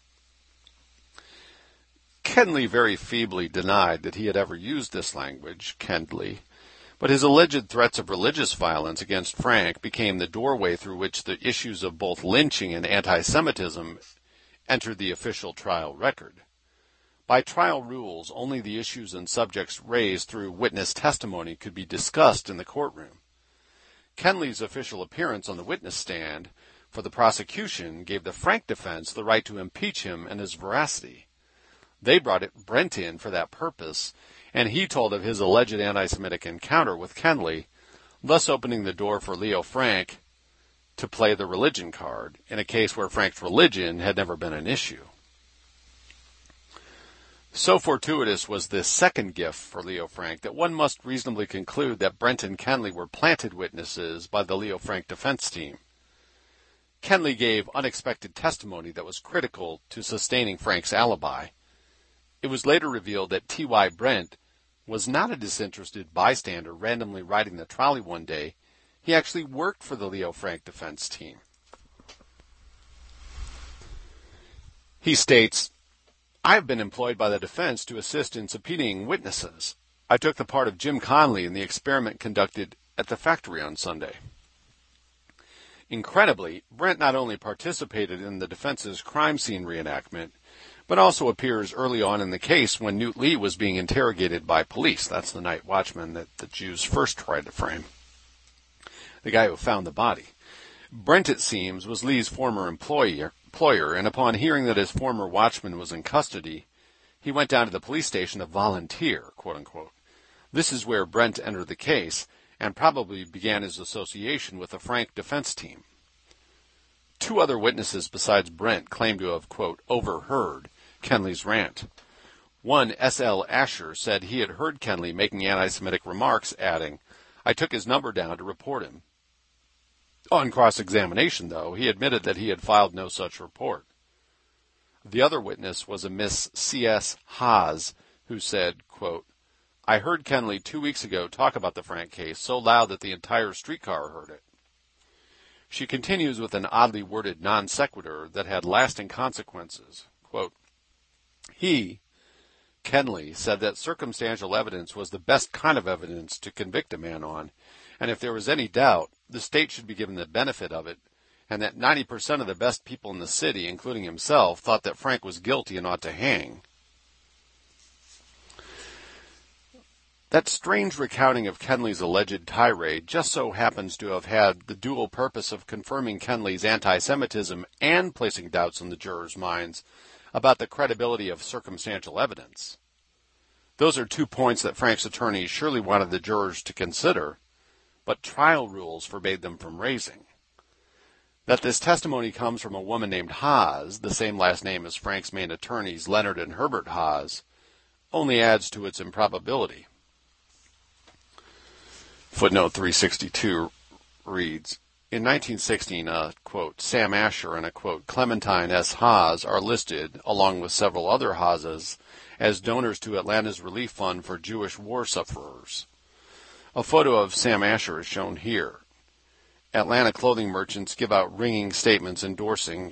Kendley very feebly denied that he had ever used this language, Kendley, but his alleged threats of religious violence against Frank became the doorway through which the issues of both lynching and anti-Semitism entered the official trial record. By trial rules, only the issues and subjects raised through witness testimony could be discussed in the courtroom. Kendley's official appearance on the witness stand for the prosecution gave the Frank defense the right to impeach him and his veracity. They brought it, Brent in for that purpose, and he told of his alleged anti-Semitic encounter with Kenley, thus opening the door for Leo Frank to play the religion card in a case where Frank's religion had never been an issue. So fortuitous was this second gift for Leo Frank that one must reasonably conclude that Brent and Kenley were planted witnesses by the Leo Frank defense team. Kenley gave unexpected testimony that was critical to sustaining Frank's alibi. It was later revealed that T Y. Brent was not a disinterested bystander randomly riding the trolley one day. He actually worked for the Leo Frank defense team. He states, "I have been employed by the defense to assist in subpoenaing witnesses. I took the part of Jim Conley in the experiment conducted at the factory on Sunday." Incredibly, Brent not only participated in the defense's crime scene reenactment, but also appears early on in the case when Newt Lee was being interrogated by police. That's the night watchman that the Jews first tried to frame, the guy who found the body. Brent, it seems, was Lee's former employer, employer, and upon hearing that his former watchman was in custody, he went down to the police station to volunteer, quote-unquote. This is where Brent entered the case and probably began his association with the Frank defense team. Two other witnesses besides Brent claimed to have, quote, overheard Kenley's rant. One, S L Asher, said he had heard Kenley making anti-Semitic remarks, adding, "I took his number down to report him." On cross-examination, though, he admitted that he had filed no such report. The other witness was a Miss C S Haas, who said, quote, "I heard Kenley two weeks ago talk about the Frank case so loud that the entire streetcar heard it." She continues with an oddly worded non sequitur that had lasting consequences. Quote, "He, Kenley, said that circumstantial evidence was the best kind of evidence to convict a man on, and if there was any doubt, the state should be given the benefit of it, and that ninety percent of the best people in the city, including himself, thought that Frank was guilty and ought to hang." That strange recounting of Kenley's alleged tirade just so happens to have had the dual purpose of confirming Kenley's anti-Semitism and placing doubts in the jurors' minds about the credibility of circumstantial evidence. Those are two points that Frank's attorneys surely wanted the jurors to consider, but trial rules forbade them from raising. That this testimony comes from a woman named Haas, the same last name as Frank's main attorneys, Leonard and Herbert Haas, only adds to its improbability. Footnote three sixty-two reads, "In nineteen sixteen, a, quote, Sam Asher and a, quote, Clementine S. Haas are listed, along with several other Haases, as donors to Atlanta's Relief Fund for Jewish war sufferers. A photo of Sam Asher is shown here. Atlanta clothing merchants give out ringing statements endorsing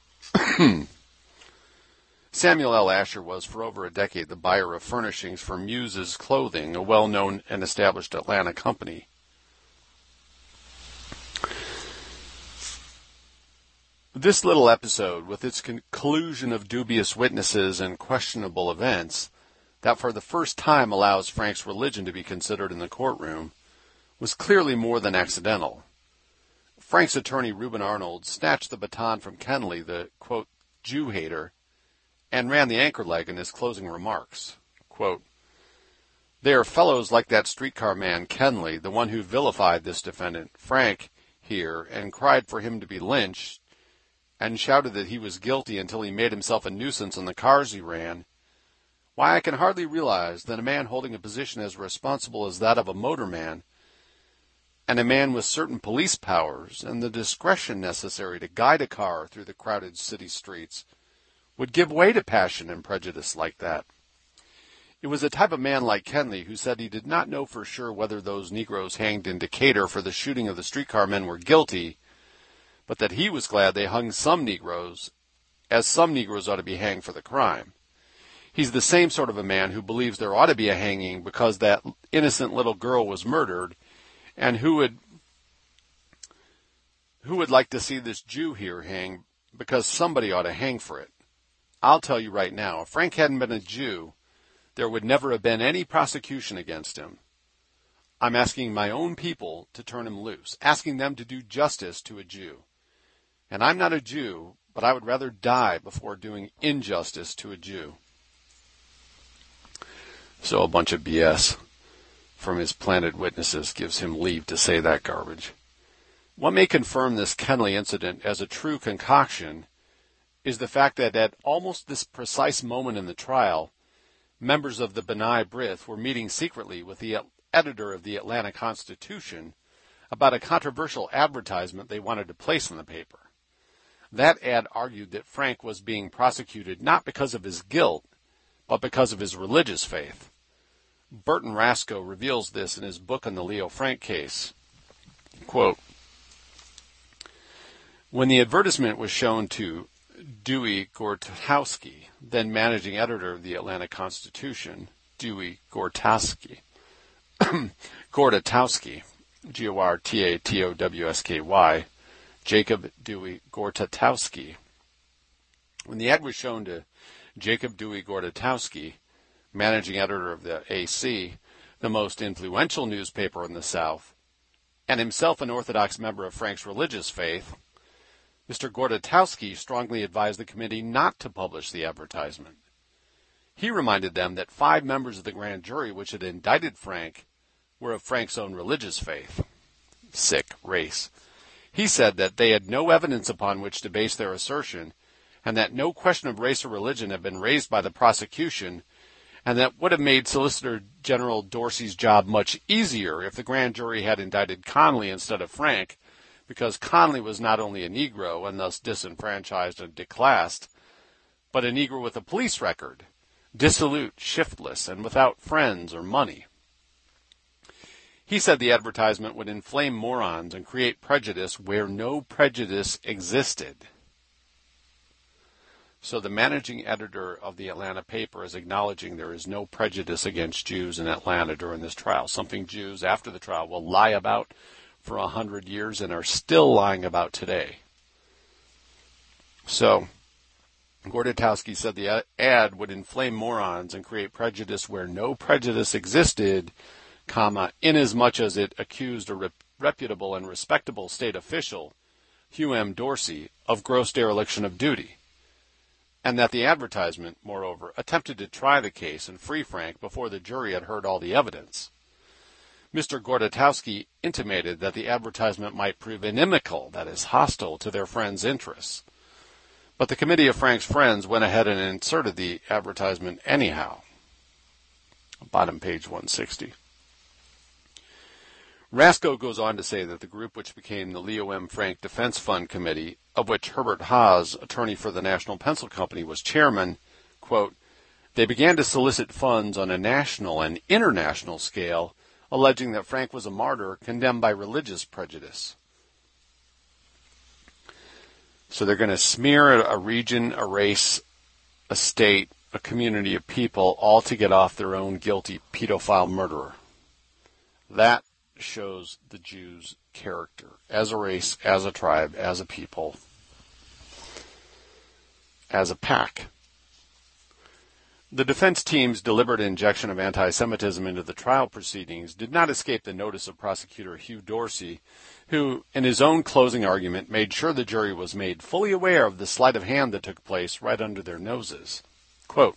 Samuel L. Asher was for over a decade the buyer of furnishings for Muses Clothing, a well-known and established Atlanta company. This little episode, with its conclusion of dubious witnesses and questionable events, that for the first time allows Frank's religion to be considered in the courtroom, was clearly more than accidental. Frank's attorney, Reuben Arnold, snatched the baton from Kenley, the, quote, Jew-hater, and ran the anchor leg in his closing remarks. Quote, "They are fellows like that streetcar man, Kenley, the one who vilified this defendant, Frank, here, and cried for him to be lynched, and shouted that he was guilty until he made himself a nuisance in the cars he ran. Why, I can hardly realize that a man holding a position as responsible as that of a motorman, and a man with certain police powers and the discretion necessary to guide a car through the crowded city streets, would give way to passion and prejudice like that. It was a type of man like Kenley who said he did not know for sure whether those Negroes hanged in Decatur for the shooting of the streetcar men were guilty, but that he was glad they hung some Negroes, as some Negroes ought to be hanged for the crime. He's the same sort of a man who believes there ought to be a hanging because that innocent little girl was murdered, and who would who would like to see this Jew here hang because somebody ought to hang for it. I'll tell you right now, if Frank hadn't been a Jew, there would never have been any prosecution against him. I'm asking my own people to turn him loose, asking them to do justice to a Jew. And I'm not a Jew, but I would rather die before doing injustice to a Jew. So a bunch of B S from his planted witnesses gives him leave to say that garbage. What may confirm this Kenly incident as a true concoction is the fact that at almost this precise moment in the trial, members of the B'nai B'rith were meeting secretly with the editor of the Atlanta Constitution about a controversial advertisement they wanted to place in the paper. That ad argued that Frank was being prosecuted not because of his guilt, but because of his religious faith. Burton Rasko reveals this in his book on the Leo Frank case. Quote, when the advertisement was shown to Dewey Gortatowski, then managing editor of the Atlanta Constitution, Dewey Gortatowski, Gortatowski, G O R T A T O W S K Y, Jacob Dewey Gortatowski. When the ad was shown to Jacob Dewey Gortatowski, managing editor of the A C, the most influential newspaper in the South, and himself an Orthodox member of Frank's religious faith, Mister Gortatowski strongly advised the committee not to publish the advertisement. He reminded them that five members of the grand jury which had indicted Frank were of Frank's own religious faith. Sick race. He said that they had no evidence upon which to base their assertion, and that no question of race or religion had been raised by the prosecution, and that would have made Solicitor General Dorsey's job much easier if the grand jury had indicted Conley instead of Frank, because Conley was not only a Negro and thus disenfranchised and declassed, but a Negro with a police record, dissolute, shiftless, and without friends or money. He said the advertisement would inflame morons and create prejudice where no prejudice existed. So the managing editor of the Atlanta paper is acknowledging there is no prejudice against Jews in Atlanta during this trial, something Jews after the trial will lie about for a hundred years and are still lying about today. So Gortatowski said the ad would inflame morons and create prejudice where no prejudice existed, comma, inasmuch as it accused a rep- reputable and respectable state official, Hugh M. Dorsey, of gross dereliction of duty, and that the advertisement, moreover, attempted to try the case and free Frank before the jury had heard all the evidence. Mister Gortatowski intimated that the advertisement might prove inimical, that is, hostile to their friends' interests. But the committee of Frank's friends went ahead and inserted the advertisement anyhow. Bottom page one sixty. Rasko goes on to say that the group which became the Leo M. Frank Defense Fund Committee, of which Herbert Haas, attorney for the National Pencil Company, was chairman, quote, they began to solicit funds on a national and international scale, alleging that Frank was a martyr condemned by religious prejudice. So they're going to smear a region, a race, a state, a community of people, all to get off their own guilty pedophile murderer. That shows the Jews' character as a race, as a tribe, as a people, as a pack. The defense team's deliberate injection of anti-Semitism into the trial proceedings did not escape the notice of prosecutor Hugh Dorsey, who, in his own closing argument, made sure the jury was made fully aware of the sleight of hand that took place right under their noses. Quote,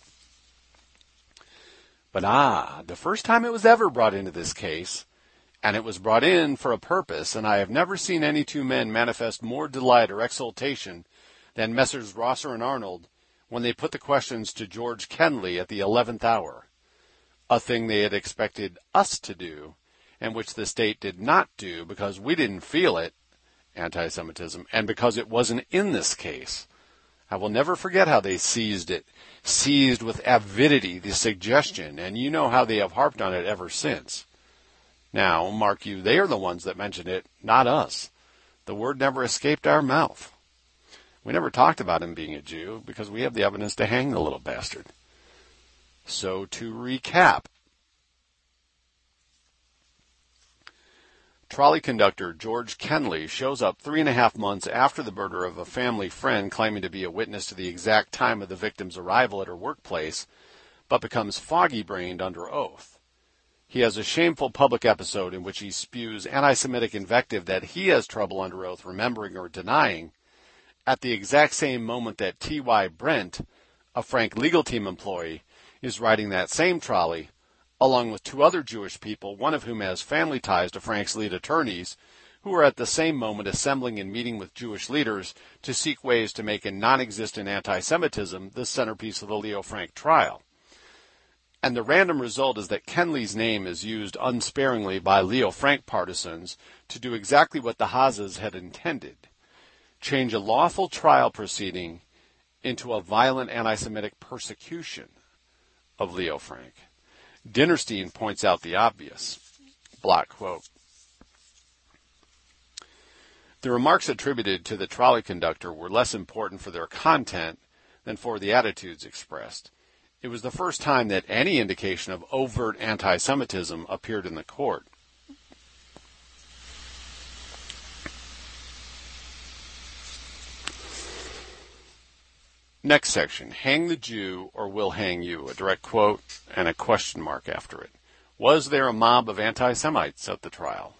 but ah, the first time it was ever brought into this case, and it was brought in for a purpose, and I have never seen any two men manifest more delight or exultation than Messrs. Rosser and Arnold when they put the questions to George Kenly at the eleventh hour, a thing they had expected us to do, and which the state did not do because we didn't feel it, anti-Semitism, and because it wasn't in this case. I will never forget how they seized it, seized with avidity the suggestion, and you know how they have harped on it ever since. Now, mark you, they are the ones that mentioned it, not us. The word never escaped our mouth. We never talked about him being a Jew because we have the evidence to hang the little bastard. So to recap, trolley conductor George Kenly shows up three and a half months after the murder of a family friend claiming to be a witness to the exact time of the victim's arrival at her workplace, but becomes foggy-brained under oath. He has a shameful public episode in which he spews anti-Semitic invective that he has trouble under oath remembering or denying, at the exact same moment that T Y Brent, a Frank legal team employee, is riding that same trolley, along with two other Jewish people, one of whom has family ties to Frank's lead attorneys, who are at the same moment assembling and meeting with Jewish leaders to seek ways to make a non-existent anti-Semitism the centerpiece of the Leo Frank trial. And the random result is that Kenley's name is used unsparingly by Leo Frank partisans to do exactly what the Hazas had intended: change a lawful trial proceeding into a violent anti-Semitic persecution of Leo Frank. Dinerstein points out the obvious. Block quote. The remarks attributed to the trolley conductor were less important for their content than for the attitudes expressed. It was the first time that any indication of overt anti-Semitism appeared in the court. Next section, hang the Jew or we'll hang you, a direct quote and a question mark after it. Was there a mob of anti-Semites at the trial?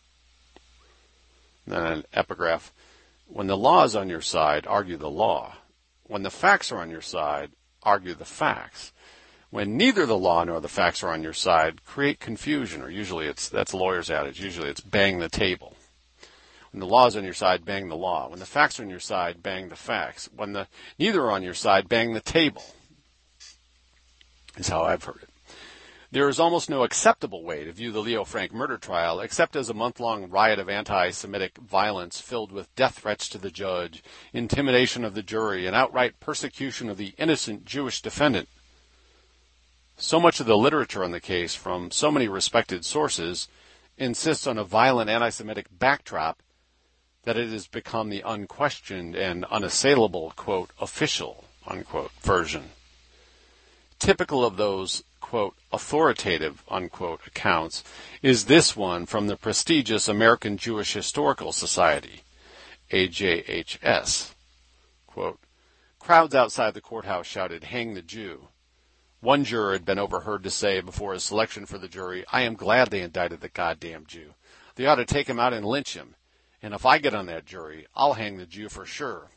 Then an epigraph, when the law is on your side, argue the law. When the facts are on your side, argue the facts. When neither the law nor the facts are on your side, create confusion, or usually it's, that's a lawyer's adage, usually it's bang the table. When the law is on your side, bang the law. When the facts are on your side, bang the facts. When the neither are on your side, bang the table, is how I've heard it. There is almost no acceptable way to view the Leo Frank murder trial except as a month-long riot of anti-Semitic violence filled with death threats to the judge, intimidation of the jury, and outright persecution of the innocent Jewish defendant. So much of the literature on the case, from so many respected sources, insists on a violent anti-Semitic backdrop that it has become the unquestioned and unassailable, quote, official, unquote, version. Typical of those, quote, authoritative, unquote, accounts is this one from the prestigious American Jewish Historical Society, A J H S. Quote, crowds outside the courthouse shouted, hang the Jew. One juror had been overheard to say before his selection for the jury, I am glad they indicted the goddamn Jew. They ought to take him out and lynch him. And if I get on that jury, I'll hang the Jew for sure.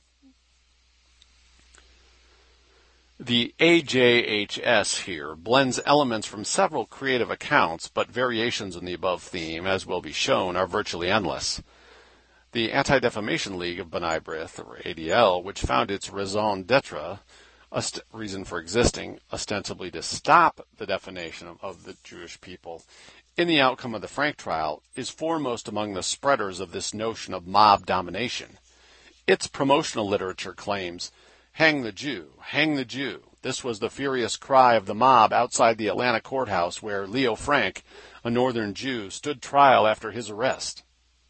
The A J H S here blends elements from several creative accounts, but variations in the above theme, as will be shown, are virtually endless. The Anti-Defamation League of B'nai B'rith, or A D L, which found its raison d'etre, a st- reason for existing, ostensibly to stop the defamation of, of the Jewish people, in the outcome of the Frank trial, is foremost among the spreaders of this notion of mob domination. Its promotional literature claims, hang the Jew, hang the Jew. This was the furious cry of the mob outside the Atlanta courthouse where Leo Frank, a northern Jew, stood trial after his arrest.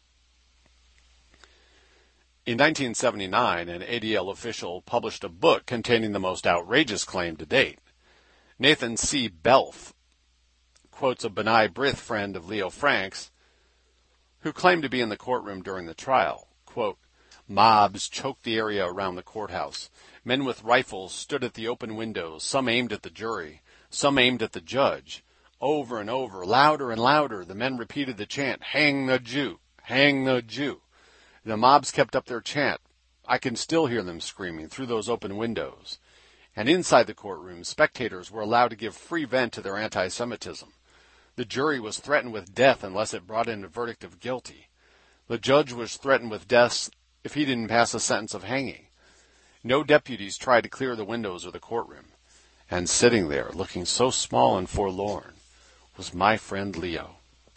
In nineteen seventy-nine, an A D L official published a book containing the most outrageous claim to date. Nathan C. Belf quotes a B'nai B'rith friend of Leo Frank's who claimed to be in the courtroom during the trial. Quote, mobs choked the area around the courthouse. Men with rifles stood at the open windows, some aimed at the jury, some aimed at the judge. Over and over, louder and louder, the men repeated the chant, hang the Jew, hang the Jew. The mobs kept up their chant. I can still hear them screaming through those open windows. And inside the courtroom, spectators were allowed to give free vent to their anti-Semitism. The jury was threatened with death unless it brought in a verdict of guilty. The judge was threatened with death if he didn't pass a sentence of hanging. No deputies tried to clear the windows of the courtroom. And sitting there, looking so small and forlorn, was my friend Leo.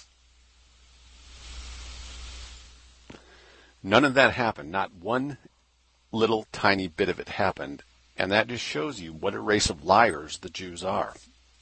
None of that happened. Not one little tiny bit of it happened. And that just shows you what a race of liars the Jews are.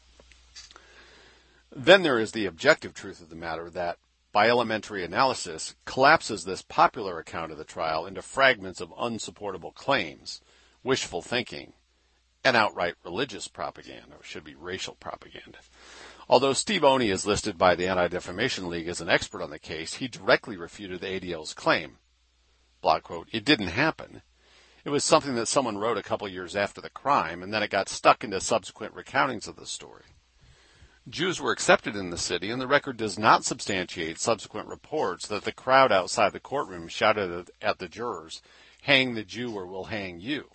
Then there is the objective truth of the matter that, by elementary analysis, collapses this popular account of the trial into fragments of unsupportable claims, wishful thinking, and outright religious propaganda, or should be racial propaganda. Although Steve Oney is listed by the Anti-Defamation League as an expert on the case, he directly refuted the A D L's claim. Block quote, it didn't happen. It was something that someone wrote a couple years after the crime, and then it got stuck into subsequent recountings of the story. Jews were accepted in the city, and the record does not substantiate subsequent reports that the crowd outside the courtroom shouted at the jurors, hang the Jew or we'll hang you.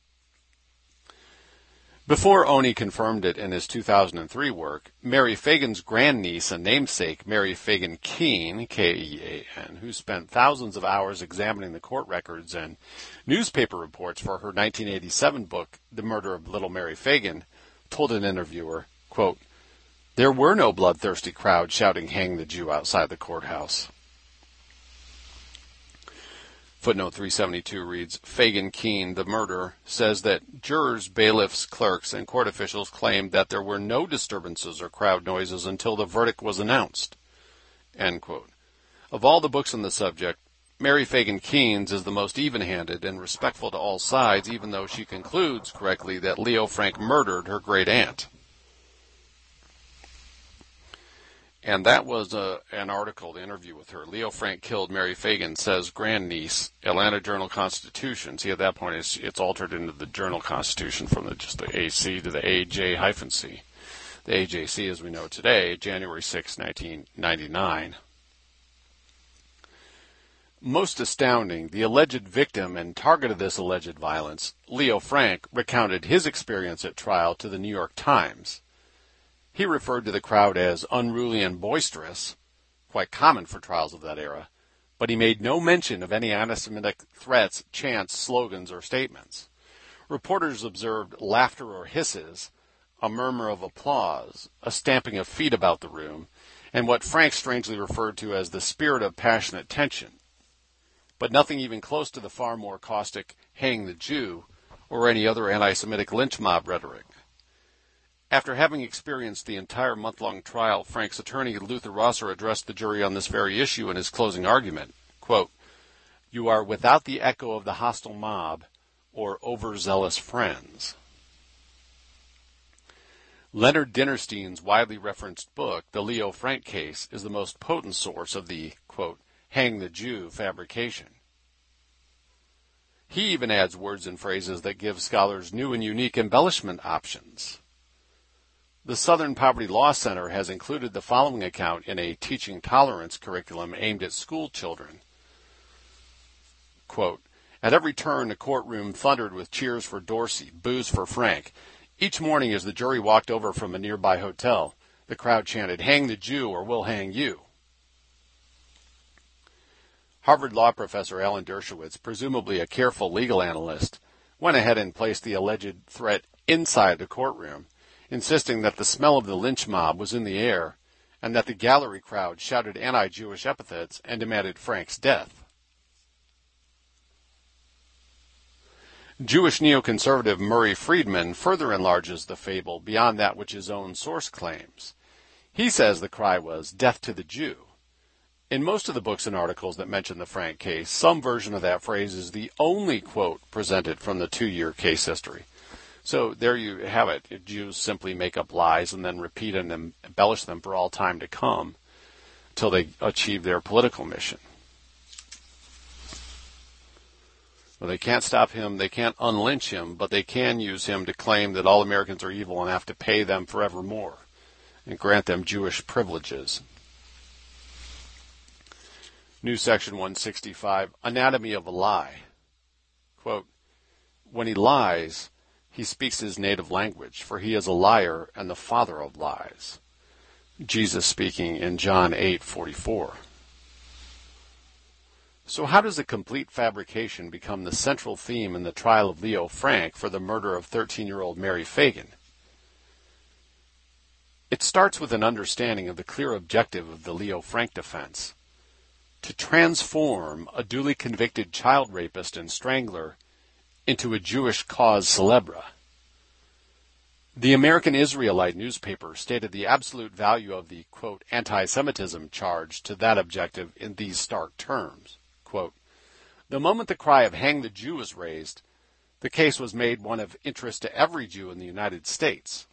Before Oney confirmed it in his two thousand three work, Mary Phagan's grandniece and namesake, Mary Phagan Keene, K E A N, who spent thousands of hours examining the court records and newspaper reports for her nineteen eighty-seven book, The Murder of Little Mary Phagan, told an interviewer, quote, "There were no bloodthirsty crowds shouting 'Hang the Jew' outside the courthouse." Footnote three seventy-two reads, Phagan Keene, the murderer, says that jurors, bailiffs, clerks, and court officials claimed that there were no disturbances or crowd noises until the verdict was announced. End quote. Of all the books on the subject, Mary Phagan Keene's is the most even-handed and respectful to all sides, even though she concludes correctly that Leo Frank murdered her great-aunt. And that was a, an article, the interview with her. Leo Frank killed Mary Phagan, says grandniece, Atlanta Journal-Constitution. See, at that point, it's, it's altered into the Journal-Constitution from the, just the A C to the A J hyphen C. The A J C, as we know today, January sixth, nineteen ninety-nine. Most astounding, the alleged victim and target of this alleged violence, Leo Frank, recounted his experience at trial to the New York Times. He referred to the crowd as unruly and boisterous, quite common for trials of that era, but he made no mention of any anti-Semitic threats, chants, slogans, or statements. Reporters observed laughter or hisses, a murmur of applause, a stamping of feet about the room, and what Frank strangely referred to as the spirit of passionate tension, but nothing even close to the far more caustic "hang the Jew" or any other anti-Semitic lynch mob rhetoric. After having experienced the entire month-long trial, Frank's attorney, Luther Rosser, addressed the jury on this very issue in his closing argument. Quote, "You are without the echo of the hostile mob or overzealous friends." Leonard Dinerstein's widely referenced book, The Leo Frank Case, is the most potent source of the, quote, "hang the Jew" fabrication. He even adds words and phrases that give scholars new and unique embellishment options. The Southern Poverty Law Center has included the following account in a teaching tolerance curriculum aimed at school children. Quote, "At every turn, the courtroom thundered with cheers for Dorsey, boos for Frank. Each morning as the jury walked over from a nearby hotel, the crowd chanted, 'Hang the Jew or we'll hang you.'" Harvard law professor Alan Dershowitz, presumably a careful legal analyst, went ahead and placed the alleged threat inside the courtroom, insisting that the smell of the lynch mob was in the air and that the gallery crowd shouted anti-Jewish epithets and demanded Frank's death. Jewish neoconservative Murray Friedman further enlarges the fable beyond that which his own source claims. He says the cry was, "Death to the Jew." In most of the books and articles that mention the Frank case, some version of that phrase is the only quote presented from the two-year case history. So there you have it. Jews simply make up lies and then repeat and embellish them for all time to come till they achieve their political mission. Well, they can't stop him, they can't unlynch him, but they can use him to claim that all Americans are evil and have to pay them forevermore and grant them Jewish privileges. New section one sixty-five, Anatomy of a Lie. Quote, "When he lies, he speaks his native language, for he is a liar and the father of lies." Jesus speaking in John eight forty-four. So how does a complete fabrication become the central theme in the trial of Leo Frank for the murder of thirteen-year-old Mary Phagan? It starts with an understanding of the clear objective of the Leo Frank defense: to transform a duly convicted child rapist and strangler into a Jewish cause célèbre. The American Israelite newspaper stated the absolute value of the, quote, anti-Semitism charge to that objective in these stark terms. Quote, "The moment the cry of 'hang the Jew' was raised, the case was made one of interest to every Jew in the United States."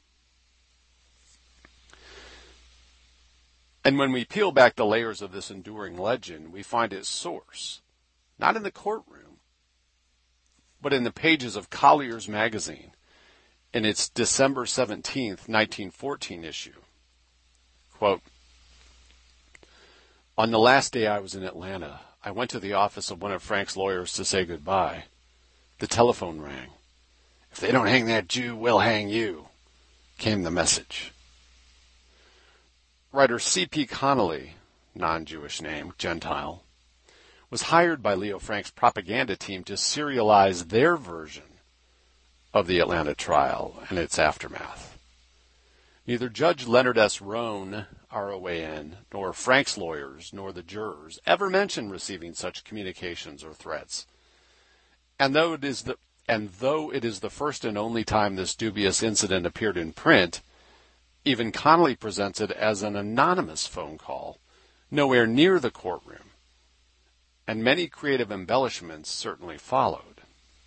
And when we peel back the layers of this enduring legend, we find its source, not in the courtroom, but in the pages of Collier's magazine in its December seventeenth, nineteen fourteen issue. Quote, "On the last day I was in Atlanta, I went to the office of one of Frank's lawyers to say goodbye. The telephone rang. If they don't hang that Jew, we'll hang you, came the message. Writer C P Connolly, non-Jewish name, Gentile, was hired by Leo Frank's propaganda team to serialize their version of the Atlanta trial and its aftermath. Neither Judge Leonard S. Roan, R O A N, nor Frank's lawyers, nor the jurors ever mentioned receiving such communications or threats. And though it is the and though it is the first and only time this dubious incident appeared in print, even Connolly presents it as an anonymous phone call, nowhere near the courtroom, and many creative embellishments certainly followed.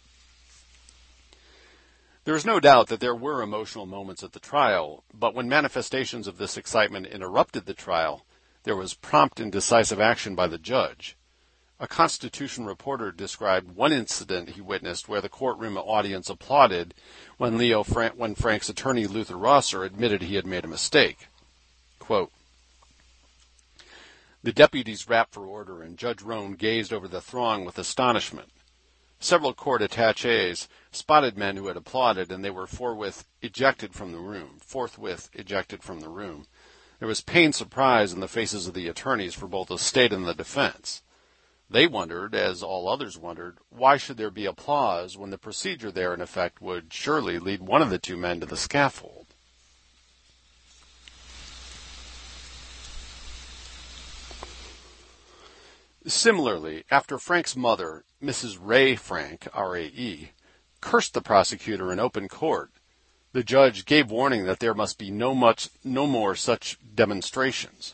There is no doubt that there were emotional moments at the trial, but when manifestations of this excitement interrupted the trial, there was prompt and decisive action by the judge. A Constitution reporter described one incident he witnessed where the courtroom audience applauded when Leo Frank, when Frank's attorney Luther Rosser admitted he had made a mistake. Quote, the deputies rapped for order, and Judge Roan gazed over the throng with astonishment. Several court attaches spotted men who had applauded, and they were forthwith ejected from the room. Forthwith ejected from the room. There was pained surprise in the faces of the attorneys for both the state and the defense. They wondered, as all others wondered, why should there be applause when the procedure there, in effect, would surely lead one of the two men to the scaffold? Similarly, after Frank's mother, Missus Rae Frank, R A E, cursed the prosecutor in open court, the judge gave warning that there must be no much, no more such demonstrations.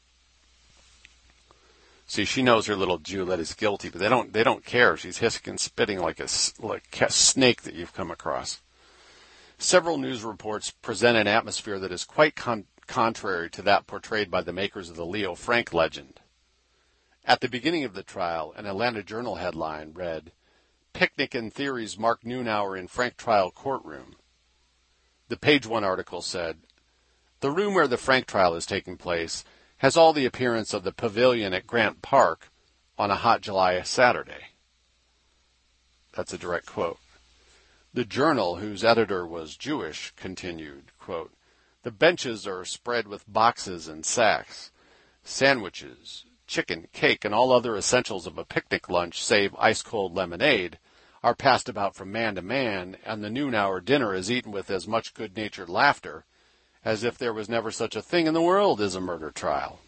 See, she knows her little Juliet is guilty, but they don't, they don't care. She's hissing and spitting like a, like a snake that you've come across. Several news reports present an atmosphere that is quite con- contrary to that portrayed by the makers of the Leo Frank legend. At the beginning of the trial, an Atlanta Journal headline read, Picnic and Theories Mark Noon Hour in Frank Trial Courtroom. The Page One article said, the room where the Frank trial is taking place has all the appearance of the pavilion at Grant Park on a hot July Saturday. That's a direct quote. The Journal, whose editor was Jewish, continued, quote, the benches are spread with boxes and sacks, sandwiches, chicken, cake, and all other essentials of a picnic lunch save ice-cold lemonade are passed about from man to man, and the noon-hour dinner is eaten with as much good-natured laughter as if there was never such a thing in the world as a murder trial.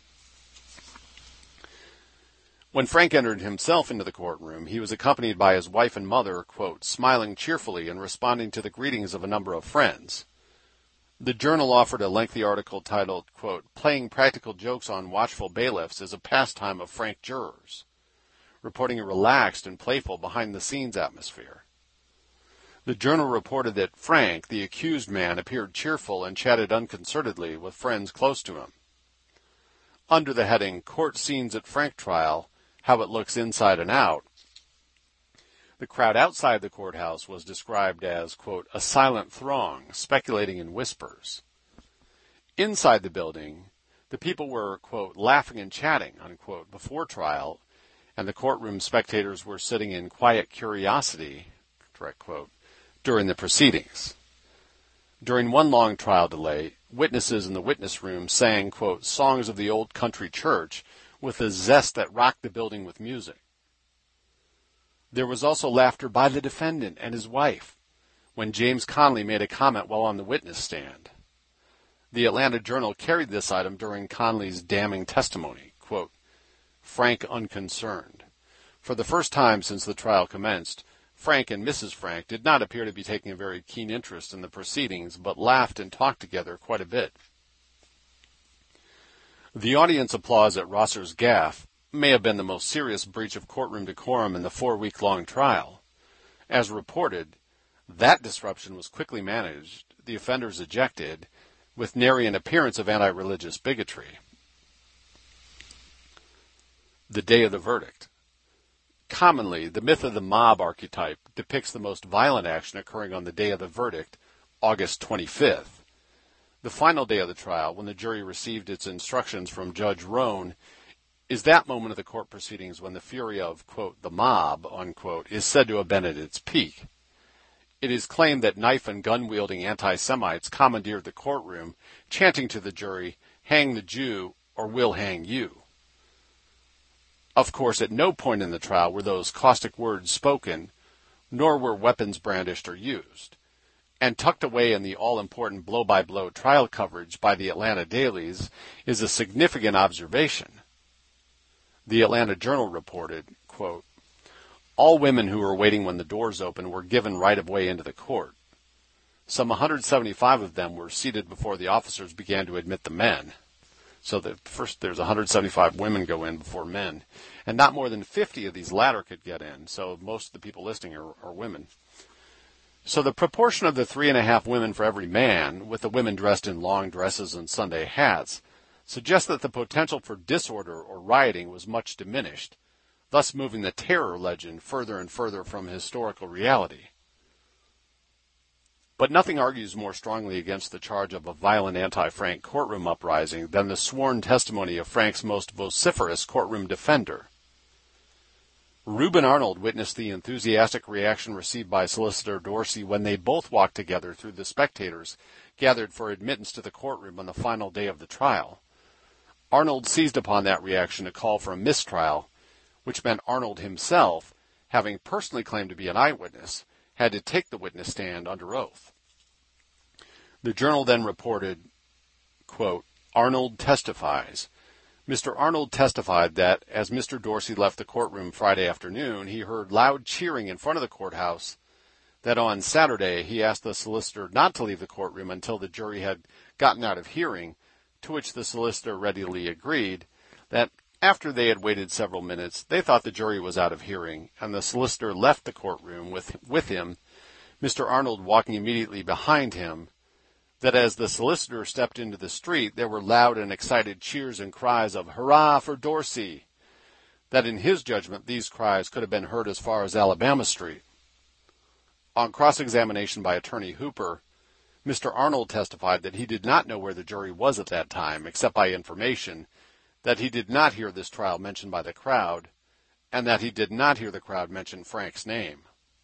When Frank entered himself into the courtroom, he was accompanied by his wife and mother, quote, smiling cheerfully and responding to the greetings of a number of friends. The Journal offered a lengthy article titled, quote, Playing Practical Jokes on Watchful Bailiffs is a Pastime of Frank Jurors, reporting a relaxed and playful behind-the-scenes atmosphere. The Journal reported that Frank, the accused man, appeared cheerful and chatted unconcernedly with friends close to him. Under the heading, Court Scenes at Frank Trial, How It Looks Inside and Out, the crowd outside the courthouse was described as, quote, a silent throng, speculating in whispers. Inside the building, the people were, quote, laughing and chatting, unquote, before trial, and the courtroom spectators were sitting in quiet curiosity, direct quote, during the proceedings. During one long trial delay, witnesses in the witness room sang, quote, songs of the old country church with a zest that rocked the building with music. There was also laughter by the defendant and his wife when James Connolly made a comment while on the witness stand. The Atlanta Journal carried this item during Connolly's damning testimony, quote, Frank unconcerned. For the first time since the trial commenced, Frank and Missus Frank did not appear to be taking a very keen interest in the proceedings, but laughed and talked together quite a bit. The audience applause at Rosser's gaffe may have been the most serious breach of courtroom decorum in the four-week-long trial. As reported, that disruption was quickly managed, the offenders ejected, with nary an appearance of anti-religious bigotry. The day of the verdict. Commonly, the myth of the mob archetype depicts the most violent action occurring on the day of the verdict, August twenty-fifth. The final day of the trial, when the jury received its instructions from Judge Roan, is that moment of the court proceedings when the fury of, quote, the mob, unquote, is said to have been at its peak. It is claimed that knife and gun-wielding anti-Semites commandeered the courtroom, chanting to the jury, "Hang the Jew or we'll hang you." Of course, at no point in the trial were those caustic words spoken, nor were weapons brandished or used. And tucked away in the all-important blow-by-blow trial coverage by the Atlanta dailies is a significant observation. The Atlanta Journal reported, quote, all women who were waiting when the doors opened were given right-of-way into the court. Some one hundred seventy-five of them were seated before the officers began to admit the men. So that first there's one hundred seventy-five women go in before men. And not more than fifty of these latter could get in, so most of the people listening are, are women. So the proportion of the three and a half women for every man, with the women dressed in long dresses and Sunday hats, suggests that the potential for disorder or rioting was much diminished, thus moving the terror legend further and further from historical reality. But nothing argues more strongly against the charge of a violent anti-Frank courtroom uprising than the sworn testimony of Frank's most vociferous courtroom defender. Reuben Arnold witnessed the enthusiastic reaction received by Solicitor Dorsey when they both walked together through the spectators gathered for admittance to the courtroom on the final day of the trial. Arnold seized upon that reaction to call for a mistrial, which meant Arnold himself, having personally claimed to be an eyewitness, had to take the witness stand under oath. The Journal then reported, quote, Arnold testifies. Mister Arnold testified that as Mister Dorsey left the courtroom Friday afternoon, he heard loud cheering in front of the courthouse, that on Saturday he asked the solicitor not to leave the courtroom until the jury had gotten out of hearing, to which the solicitor readily agreed, that after they had waited several minutes, they thought the jury was out of hearing, and the solicitor left the courtroom with, with him, Mister Arnold walking immediately behind him, that as the solicitor stepped into the street, there were loud and excited cheers and cries of, "Hurrah for Dorsey!" That in his judgment, these cries could have been heard as far as Alabama Street. On cross-examination by Attorney Hooper, Mister Arnold testified that he did not know where the jury was at that time, except by information, that he did not hear this trial mentioned by the crowd, and that he did not hear the crowd mention Frank's name.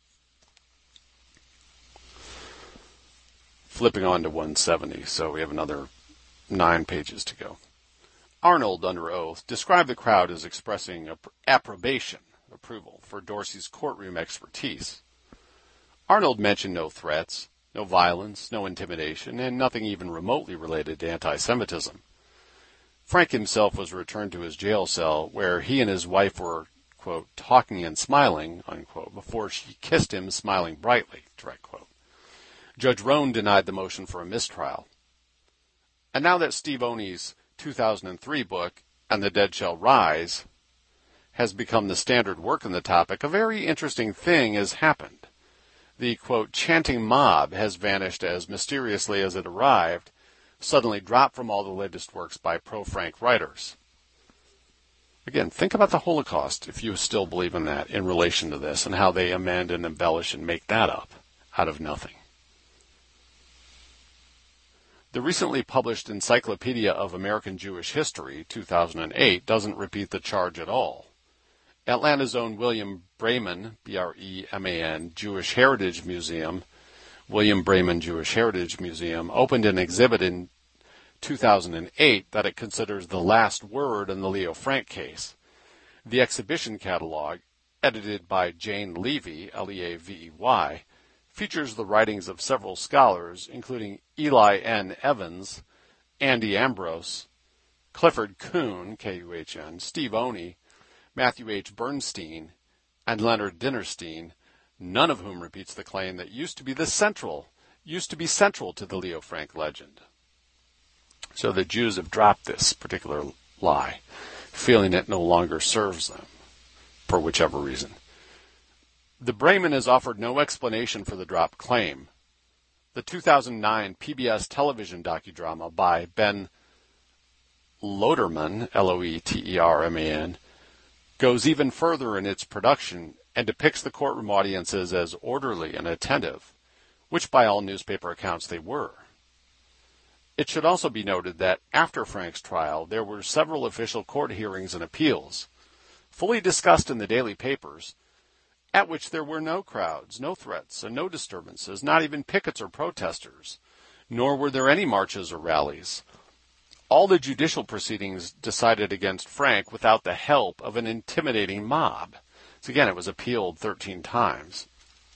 Flipping on to one seventy, so we have another nine pages to go. Arnold, under oath, described the crowd as expressing approbation, approval, for Dorsey's courtroom expertise. Arnold mentioned no threats, no violence, no intimidation, and nothing even remotely related to anti-Semitism. Frank himself was returned to his jail cell, where he and his wife were, quote, talking and smiling, unquote, before she kissed him, smiling brightly, direct quote. Judge Rohn denied the motion for a mistrial. And now that Steve Oney's two thousand three book, And the Dead Shall Rise, has become the standard work on the topic, a very interesting thing has happened. The, quote, chanting mob has vanished as mysteriously as it arrived, suddenly dropped from all the latest works by pro-Frank writers. Again, think about the Holocaust, if you still believe in that, in relation to this, and how they amend and embellish and make that up out of nothing. The recently published Encyclopedia of American Jewish History, two thousand eight, doesn't repeat the charge at all. Atlanta's own William Breman, B R E M A N, Jewish Heritage Museum, William Breman Jewish Heritage Museum, opened an exhibit in two thousand eight that it considers the last word in the Leo Frank case. The exhibition catalog, edited by Jane Levy, L E A V E Y, features the writings of several scholars, including Eli N. Evans, Andy Ambrose, Clifford Kuhn, K U H N, Steve Oney, Matthew H. Bernstein, and Leonard Dinerstein, none of whom repeats the claim that used to be the central, used to be central to the Leo Frank legend. So the Jews have dropped this particular lie, feeling it no longer serves them, for whichever reason. The Breman has offered no explanation for the dropped claim. The two thousand nine P B S television docudrama by Ben Loterman, L O E T E R M A N, goes even further in its production and depicts the courtroom audiences as orderly and attentive, which by all newspaper accounts they were. It should also be noted that after Frank's trial, there were several official court hearings and appeals, fully discussed in the daily papers, at which there were no crowds, no threats, and no disturbances, not even pickets or protesters, nor were there any marches or rallies. All the judicial proceedings decided against Frank without the help of an intimidating mob. So again, it was appealed thirteen times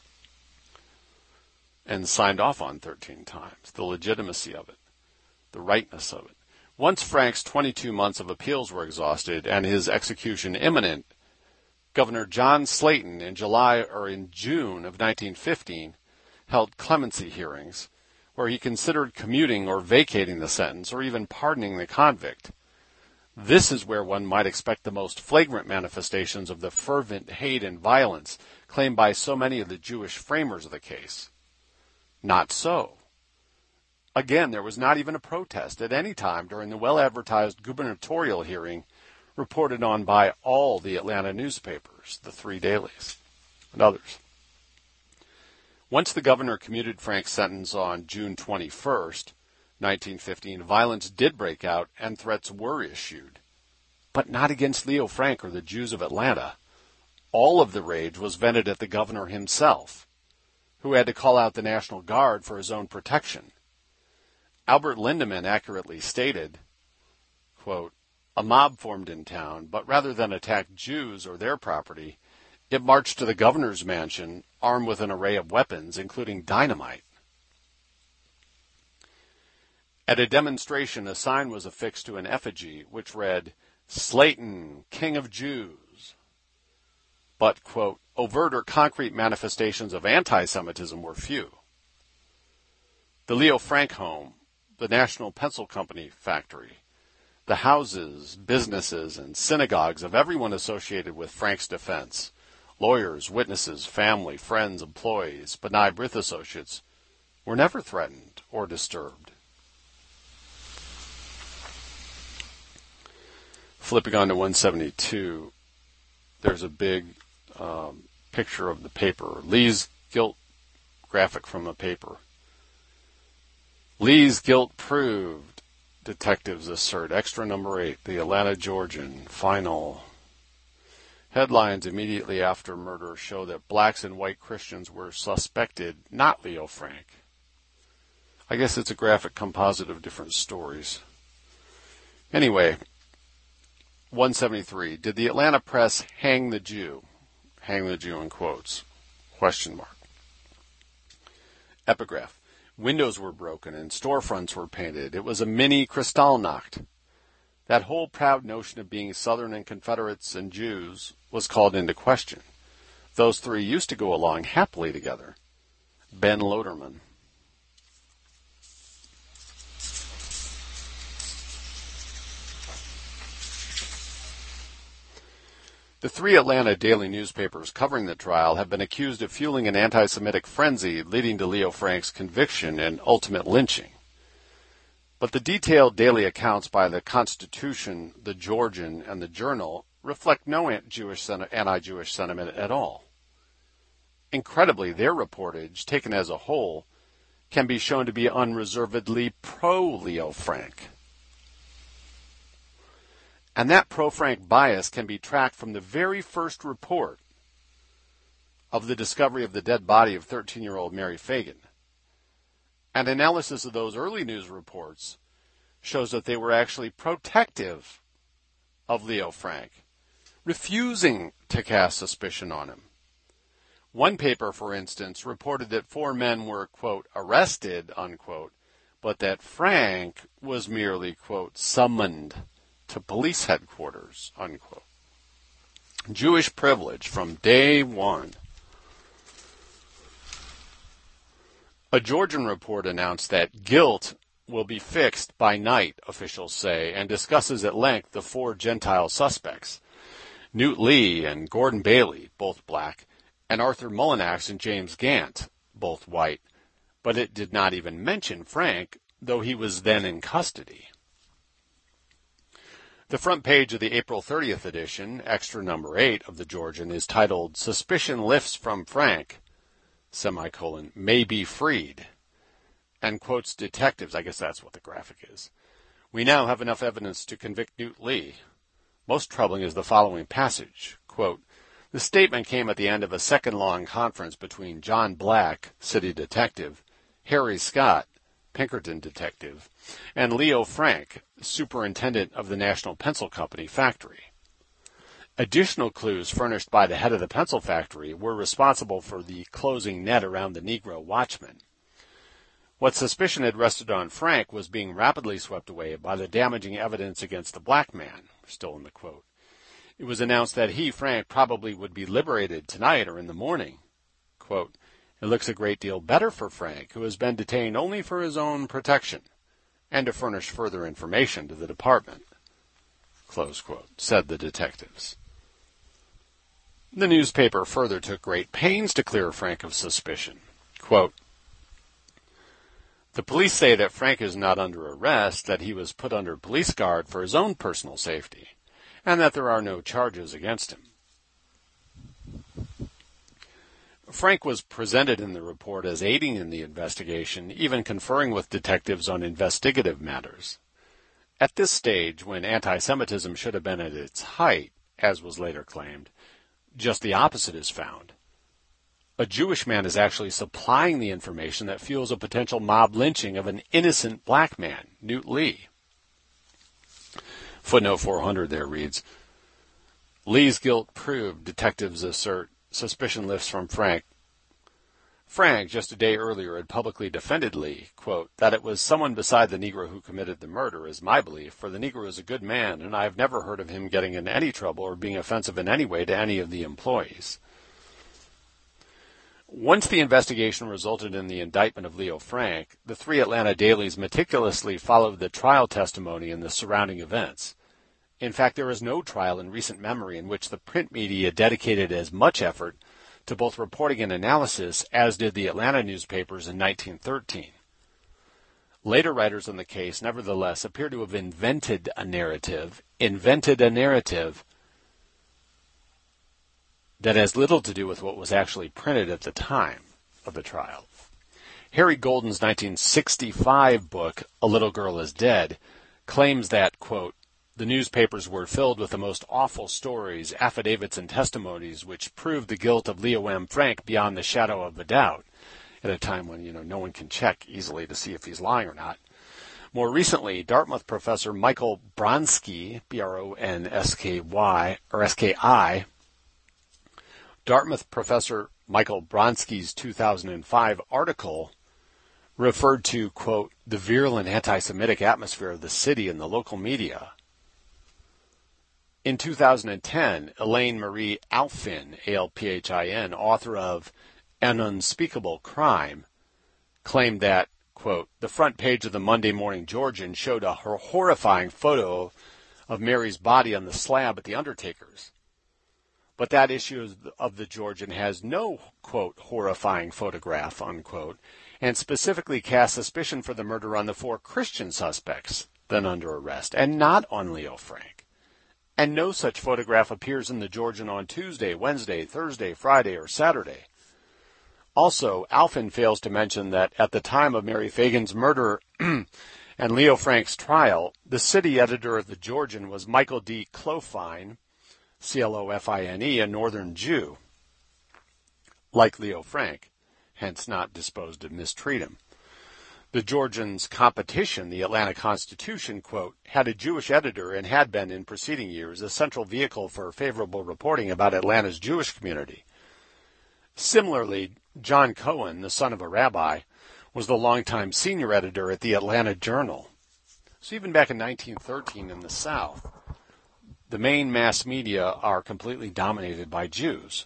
and signed off on thirteen times, the legitimacy of it, the rightness of it. Once Frank's twenty-two months of appeals were exhausted and his execution imminent, Governor John Slayton in July or in June of nineteen fifteen held clemency hearings where he considered commuting or vacating the sentence or even pardoning the convict. This is where one might expect the most flagrant manifestations of the fervent hate and violence claimed by so many of the Jewish framers of the case. Not so. Again, there was not even a protest at any time during the well-advertised gubernatorial hearing reported on by all the Atlanta newspapers, the three dailies, and others. Once the governor commuted Frank's sentence on June twenty-first, nineteen fifteen, violence did break out and threats were issued, but not against Leo Frank or the Jews of Atlanta. All of the rage was vented at the governor himself, who had to call out the National Guard for his own protection. Albert Lindemann accurately stated, quote, "A mob formed in town, but rather than attack Jews or their property, it marched to the governor's mansion armed with an array of weapons, including dynamite." At a demonstration, a sign was affixed to an effigy which read, "Slayton, King of Jews." But, quote, overt or concrete manifestations of anti-Semitism were few. The Leo Frank home, the National Pencil Company factory, the houses, businesses, and synagogues of everyone associated with Frank's defense, lawyers, witnesses, family, friends, employees, B'nai B'rith associates, were never threatened or disturbed. Flipping on to one seventy-two, there's a big um, picture of the paper. Lee's guilt graphic from the paper. Lee's guilt proved, detectives assert. Extra number eight, the Atlanta Georgian, final. Headlines immediately after murder show that blacks and white Christians were suspected, not Leo Frank. I guess it's a graphic composite of different stories. Anyway, one seventy-three, did the Atlanta press hang the Jew? Hang the Jew in quotes. Question mark. Epigraph. Windows were broken and storefronts were painted. It was a mini Kristallnacht. That whole proud notion of being Southern and Confederates and Jews was called into question. Those three used to go along happily together. Ben Loderman. The three Atlanta daily newspapers covering the trial have been accused of fueling an anti-Semitic frenzy leading to Leo Frank's conviction and ultimate lynching. But the detailed daily accounts by the Constitution, the Georgian, and the Journal reflect no Jewish, anti-Jewish sentiment at all. Incredibly, their reportage, taken as a whole, can be shown to be unreservedly pro-Leo Frank. And that pro-Frank bias can be tracked from the very first report of the discovery of the dead body of thirteen-year-old Mary Fagan. And analysis of those early news reports shows that they were actually protective of Leo Frank, refusing to cast suspicion on him. One paper, for instance, reported that four men were, quote, arrested, unquote, but that Frank was merely, quote, summoned to police headquarters, unquote. Jewish privilege from day one. A Georgian report announced that guilt will be fixed by night, officials say, and discusses at length the four Gentile suspects, Newt Lee and Gordon Bailey, both black, and Arthur Mullinax and James Gant, both white, but it did not even mention Frank, though he was then in custody. The front page of the April thirtieth edition, extra number eight of the Georgian, is titled, "Suspicion Lifts from Frank, semicolon, may be freed," and quotes detectives. I guess that's what the graphic is. We now have enough evidence to convict Newt Lee. Most troubling is the following passage. Quote, the statement came at the end of a second-long conference between John Black, city detective, Harry Scott, Pinkerton detective, and Leo Frank, superintendent of the National Pencil Company factory. Additional clues furnished by the head of the pencil factory were responsible for the closing net around the Negro watchman. What suspicion had rested on Frank was being rapidly swept away by the damaging evidence against the black man, still in the quote. It was announced that he, Frank, probably would be liberated tonight or in the morning. Quote, it looks a great deal better for Frank, who has been detained only for his own protection, and to furnish further information to the department, close quote, said the detectives. The newspaper further took great pains to clear Frank of suspicion. Quote, the police say that Frank is not under arrest, that he was put under police guard for his own personal safety, and that there are no charges against him. Frank was presented in the report as aiding in the investigation, even conferring with detectives on investigative matters. At this stage, when anti-Semitism should have been at its height, as was later claimed, just the opposite is found. A Jewish man is actually supplying the information that fuels a potential mob lynching of an innocent black man, Newt Lee. Footnote four hundred there reads, Lee's guilt proved, detectives assert. Suspicion lifts from Frank. Frank, just a day earlier, had publicly defended Lee, quote, that it was someone beside the Negro who committed the murder is my belief, for the Negro is a good man, and I have never heard of him getting in any trouble or being offensive in any way to any of the employees. Once the investigation resulted in the indictment of Leo Frank, the three Atlanta dailies meticulously followed the trial testimony and the surrounding events. In fact, there is no trial in recent memory in which the print media dedicated as much effort to both reporting and analysis as did the Atlanta newspapers in nineteen thirteen. Later writers on the case, nevertheless, appear to have invented a narrative, invented a narrative that has little to do with what was actually printed at the time of the trial. Harry Golden's nineteen sixty-five book, A Little Girl is Dead, claims that, quote, the newspapers were filled with the most awful stories, affidavits, and testimonies which proved the guilt of Leo M. Frank beyond the shadow of a doubt, at a time when, you know, no one can check easily to see if he's lying or not. More recently, Dartmouth professor Michael Bronski, B R O N S K Y, or S K I, Dartmouth professor Michael Bronski's two thousand five article referred to, quote, the virulent anti-Semitic atmosphere of the city and the local media. In two thousand ten, Elaine Marie Alphin, A L P H I N, author of An Unspeakable Crime, claimed that, quote, the front page of the Monday Morning Georgian showed a horrifying photo of Mary's body on the slab at the Undertaker's. But that issue of the Georgian has no, quote, horrifying photograph, unquote, and specifically casts suspicion for the murder on the four Christian suspects then under arrest, and not on Leo Frank. And no such photograph appears in the Georgian on Tuesday, Wednesday, Thursday, Friday, or Saturday. Also, Alphin fails to mention that at the time of Mary Fagan's murder and Leo Frank's trial, the city editor of the Georgian was Michael D. Clofine, C L O F I N E, a Northern Jew, like Leo Frank, hence not disposed to mistreat him. The Georgian's competition, the Atlanta Constitution, quote, had a Jewish editor and had been in preceding years a central vehicle for favorable reporting about Atlanta's Jewish community. Similarly, John Cohen, the son of a rabbi, was the longtime senior editor at the Atlanta Journal. So even back in nineteen thirteen in the South, the main mass media are completely dominated by Jews.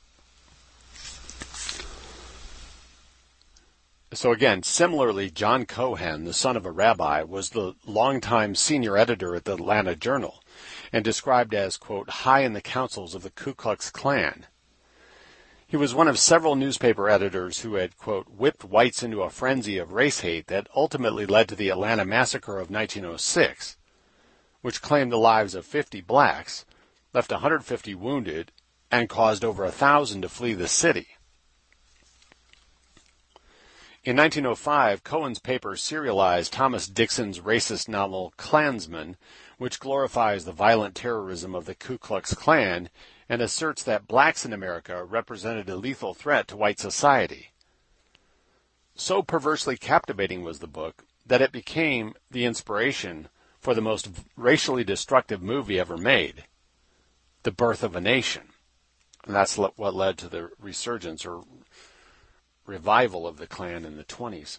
So again, similarly, John Cohen, the son of a rabbi, was the longtime senior editor at the Atlanta Journal and described as, quote, high in the councils of the Ku Klux Klan. He was one of several newspaper editors who had, quote, whipped whites into a frenzy of race hate that ultimately led to the Atlanta Massacre of nineteen oh six, which claimed the lives of fifty blacks, left one hundred fifty wounded, and caused over a thousand to flee the city. In nineteen oh five, Cohen's paper serialized Thomas Dixon's racist novel Klansman, which glorifies the violent terrorism of the Ku Klux Klan and asserts that blacks in America represented a lethal threat to white society. So perversely captivating was the book that it became the inspiration for the most racially destructive movie ever made, The Birth of a Nation. And that's what led to the resurgence or revival of the Klan in the twenties.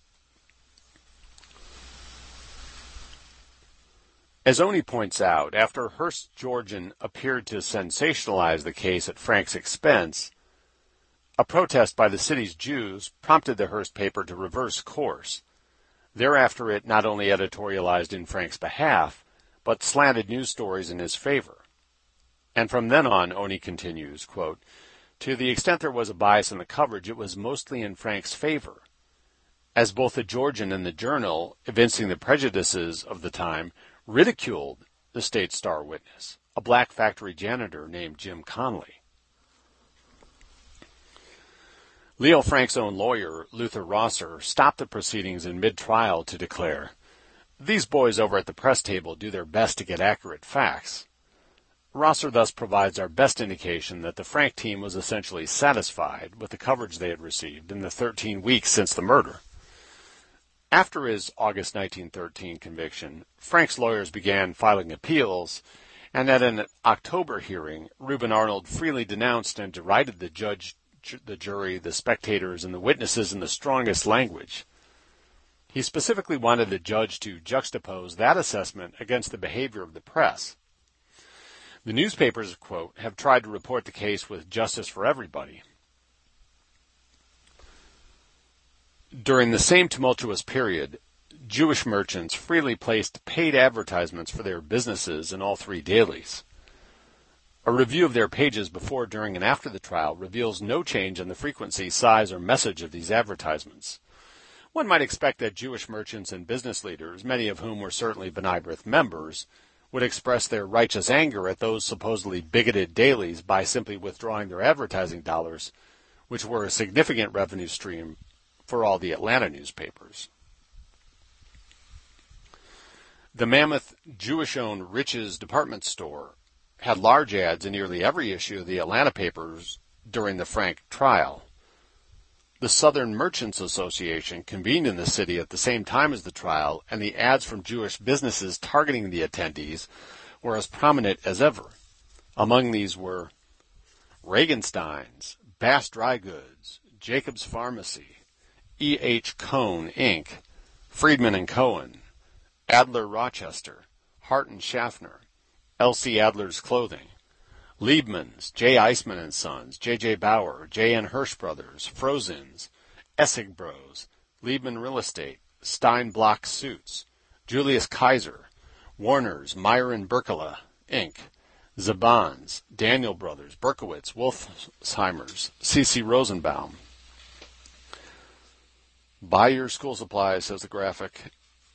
As Oni points out, after Hearst Georgian appeared to sensationalize the case at Frank's expense, a protest by the city's Jews prompted the Hearst paper to reverse course. Thereafter, it not only editorialized in Frank's behalf, but slanted news stories in his favor. And from then on, Oni continues, quote, to the extent there was a bias in the coverage, it was mostly in Frank's favor, as both the Georgian and the Journal, evincing the prejudices of the time, ridiculed the state's star witness, a black factory janitor named Jim Conley. Leo Frank's own lawyer, Luther Rosser, stopped the proceedings in mid-trial to declare, these boys over at the press table do their best to get accurate facts. Rosser thus provides our best indication that the Frank team was essentially satisfied with the coverage they had received in the thirteen weeks since the murder. After his August nineteen thirteen conviction, Frank's lawyers began filing appeals, and at an October hearing, Reuben Arnold freely denounced and derided the judge, the jury, the spectators, and the witnesses in the strongest language. He specifically wanted the judge to juxtapose that assessment against the behavior of the press. The newspapers, quote, have tried to report the case with justice for everybody. During the same tumultuous period, Jewish merchants freely placed paid advertisements for their businesses in all three dailies. A review of their pages before, during, and after the trial reveals no change in the frequency, size, or message of these advertisements. One might expect that Jewish merchants and business leaders, many of whom were certainly B'nai B'rith members, would express their righteous anger at those supposedly bigoted dailies by simply withdrawing their advertising dollars, which were a significant revenue stream for all the Atlanta newspapers. The mammoth Jewish-owned Rich's department store had large ads in nearly every issue of the Atlanta papers during the Frank trial. The Southern Merchants Association convened in the city at the same time as the trial, and the ads from Jewish businesses targeting the attendees were as prominent as ever. Among these were Regenstein's, Bass Dry Goods, Jacob's Pharmacy, E H. Cohn, Incorporated, Friedman and Cohen, Adler Rochester, Hart and Schaffner, L C. Adler's Clothing, Liebman's, J. Eisman and Sons, J J. Bauer, J N. Hirsch Brothers, Frozen's, Essig Bros, Liebman Real Estate, Stein Block Suits, Julius Kaiser, Warner's, Meyer and Berkele, Incorporated, Zaban's, Daniel Brothers, Berkowitz, Wolfsheimer's, C C. Rosenbaum. Buy your school supplies, says the graphic,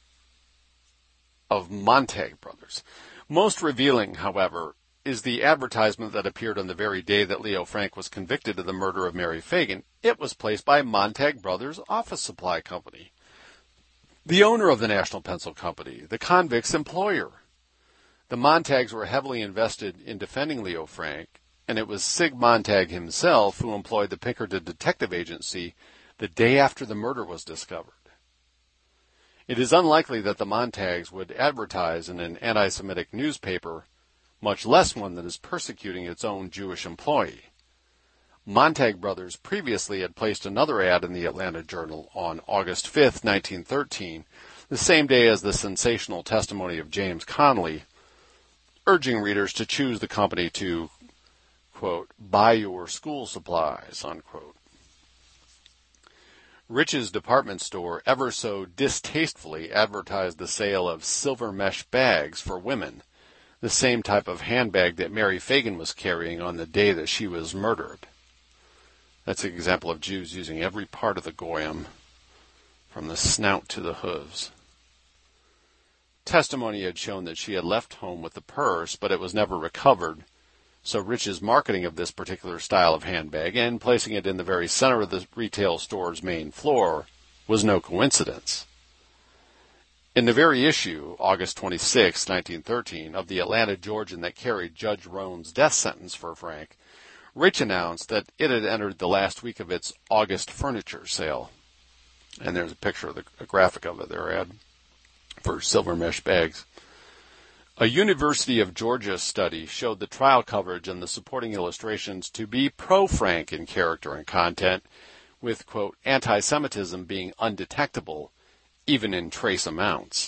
of Montag Brothers. Most revealing, however, is the advertisement that appeared on the very day that Leo Frank was convicted of the murder of Mary Fagan. It was placed by Montag Brothers Office Supply Company, the owner of the National Pencil Company, the convict's employer. The Montags were heavily invested in defending Leo Frank, and it was Sig Montag himself who employed the Pinkerton Detective Agency the day after the murder was discovered. It is unlikely that the Montags would advertise in an anti-Semitic newspaper, much less one that is persecuting its own Jewish employee. Montag Brothers previously had placed another ad in the Atlanta Journal on August fifth, nineteen thirteen, the same day as the sensational testimony of James Conley, urging readers to choose the company to, quote, buy your school supplies, unquote. Rich's department store ever so distastefully advertised the sale of silver mesh bags for women, the same type of handbag that Mary Fagan was carrying on the day that she was murdered. That's an example of Jews using every part of the goyim, from the snout to the hooves. Testimony had shown that she had left home with the purse, but it was never recovered, so Rich's marketing of this particular style of handbag and placing it in the very center of the retail store's main floor was no coincidence. In the very issue, August twenty-sixth, nineteen thirteen, of the Atlanta Georgian that carried Judge Roan's death sentence for Frank, Rich announced that it had entered the last week of its August furniture sale. And there's a picture of the a graphic of it there, Ed, for silver mesh bags. A University of Georgia study showed the trial coverage and the supporting illustrations to be pro-Frank in character and content, with, quote, anti-Semitism being undetectable, even in trace amounts.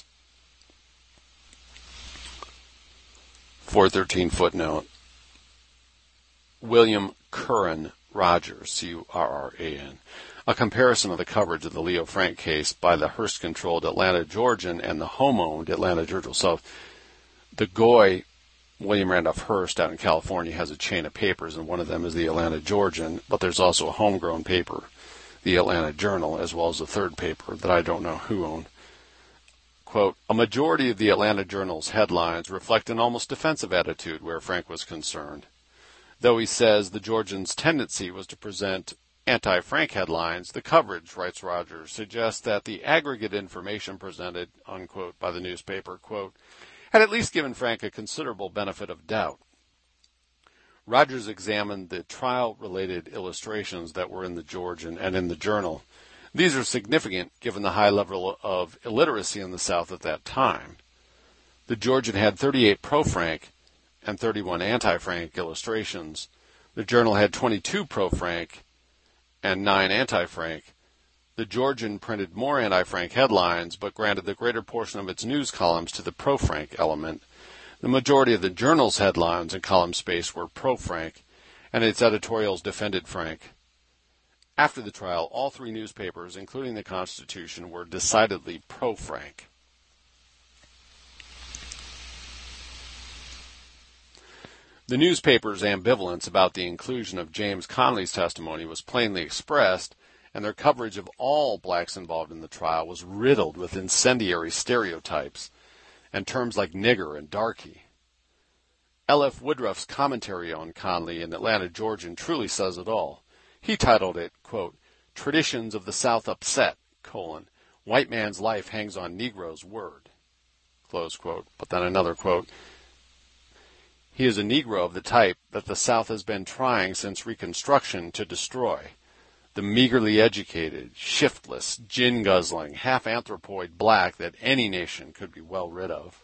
four thirteen footnote. William Curran Rogers, C U R R A N. A comparison of the coverage of the Leo Frank case by the Hearst-controlled Atlanta Georgian and the home-owned Atlanta Georgian. So the Goy, William Randolph Hearst out in California, has a chain of papers, and one of them is the Atlanta Georgian, but there's also a homegrown paper, the Atlanta Journal, as well as a third paper that I don't know who owned. Quote, a majority of the Atlanta Journal's headlines reflect an almost defensive attitude where Frank was concerned. Though he says the Georgian's tendency was to present anti-Frank headlines, the coverage, writes Rogers, suggests that the aggregate information presented, unquote, by the newspaper, quote, had at least given Frank a considerable benefit of doubt. Rogers examined the trial-related illustrations that were in the Georgian and in the Journal. These are significant given the high level of illiteracy in the South at that time. The Georgian had thirty-eight pro-Frank and thirty-one anti-Frank illustrations. The Journal had twenty-two pro-Frank and nine anti-Frank. The Georgian printed more anti-Frank headlines, but granted the greater portion of its news columns to the pro-Frank element. The majority of the Journal's headlines and column space were pro-Frank, and its editorials defended Frank. After the trial, all three newspapers, including the Constitution, were decidedly pro-Frank. The newspaper's ambivalence about the inclusion of James Conley's testimony was plainly expressed, and their coverage of all blacks involved in the trial was riddled with incendiary stereotypes and terms like nigger and darky. L F Woodruff's commentary on Conley in Atlanta Georgian truly says it all. He titled it, quote, Traditions of the South Upset, colon, White Man's Life Hangs on Negro's Word, close quote. But then another quote, he is a Negro of the type that the South has been trying since Reconstruction to destroy. The meagerly educated, shiftless, gin-guzzling, half-anthropoid black that any nation could be well rid of.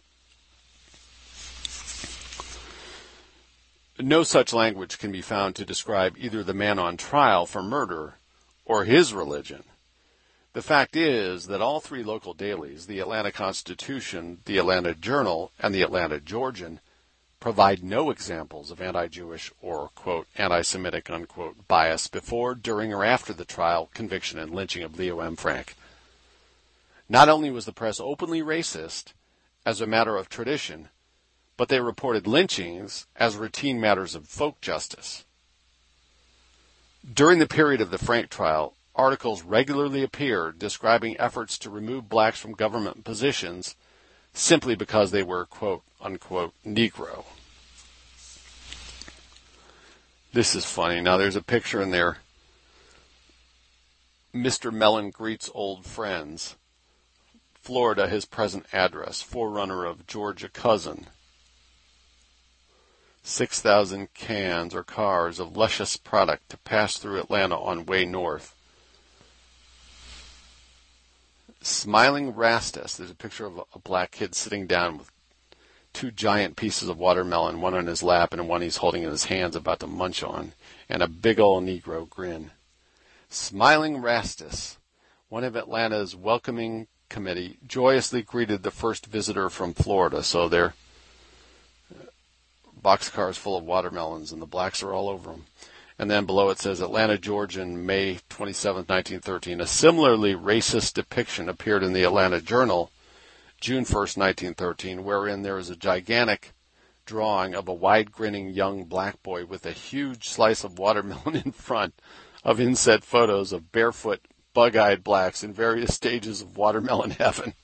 No such language can be found to describe either the man on trial for murder or his religion. The fact is that all three local dailies, the Atlanta Constitution, the Atlanta Journal, and the Atlanta Georgian, provide no examples of anti-Jewish or, quote, anti-Semitic, unquote, bias before, during, or after the trial, conviction, and lynching of Leo M. Frank. Not only was the press openly racist as a matter of tradition, but they reported lynchings as routine matters of folk justice. During the period of the Frank trial, articles regularly appeared describing efforts to remove blacks from government positions simply because they were, quote, unquote, Negro. This is funny. Now, there's a picture in there. Mister Mellon greets old friends. Florida, his present address. Forerunner of Georgia cousin. six thousand cans or cars of luscious product to pass through Atlanta on way north. Smiling Rastus. There's a picture of a black kid sitting down with two giant pieces of watermelon, one on his lap and one he's holding in his hands about to munch on, and a big old Negro grin. Smiling Rastus, one of Atlanta's welcoming committee, joyously greeted the first visitor from Florida. So they're boxcars full of watermelons, and the blacks are all over them. And then below it says, Atlanta Georgian, May twenty-seventh, nineteen thirteen. A similarly racist depiction appeared in the Atlanta Journal, June first, nineteen thirteen, wherein there is a gigantic drawing of a wide-grinning young black boy with a huge slice of watermelon in front of inset photos of barefoot, bug-eyed blacks in various stages of watermelon heaven.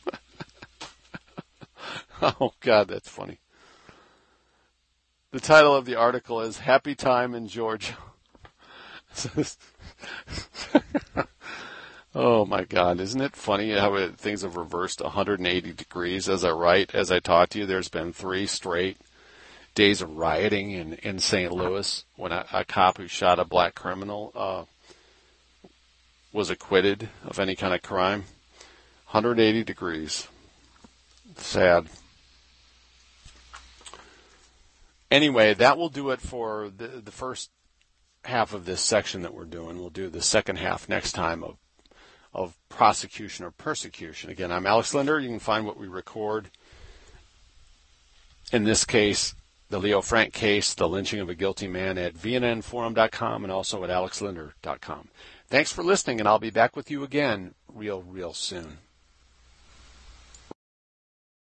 Oh, God, that's funny. The title of the article is Happy Time in Georgia. Oh my God, isn't it funny how it, things have reversed one hundred eighty degrees as I write, as I talk to you? There's been three straight days of rioting in, in Saint Louis when a, a cop who shot a black criminal uh, was acquitted of any kind of crime. one hundred eighty degrees. Sad. Anyway, that will do it for the, the first half of this section that we're doing. We'll do the second half next time of of prosecution or persecution. Again, I'm Alex Linder. You can find what we record. In this case, the Leo Frank case, the lynching of a guilty man, at V N N forum dot com and also at alex linder dot com. Thanks for listening, and I'll be back with you again real, real soon.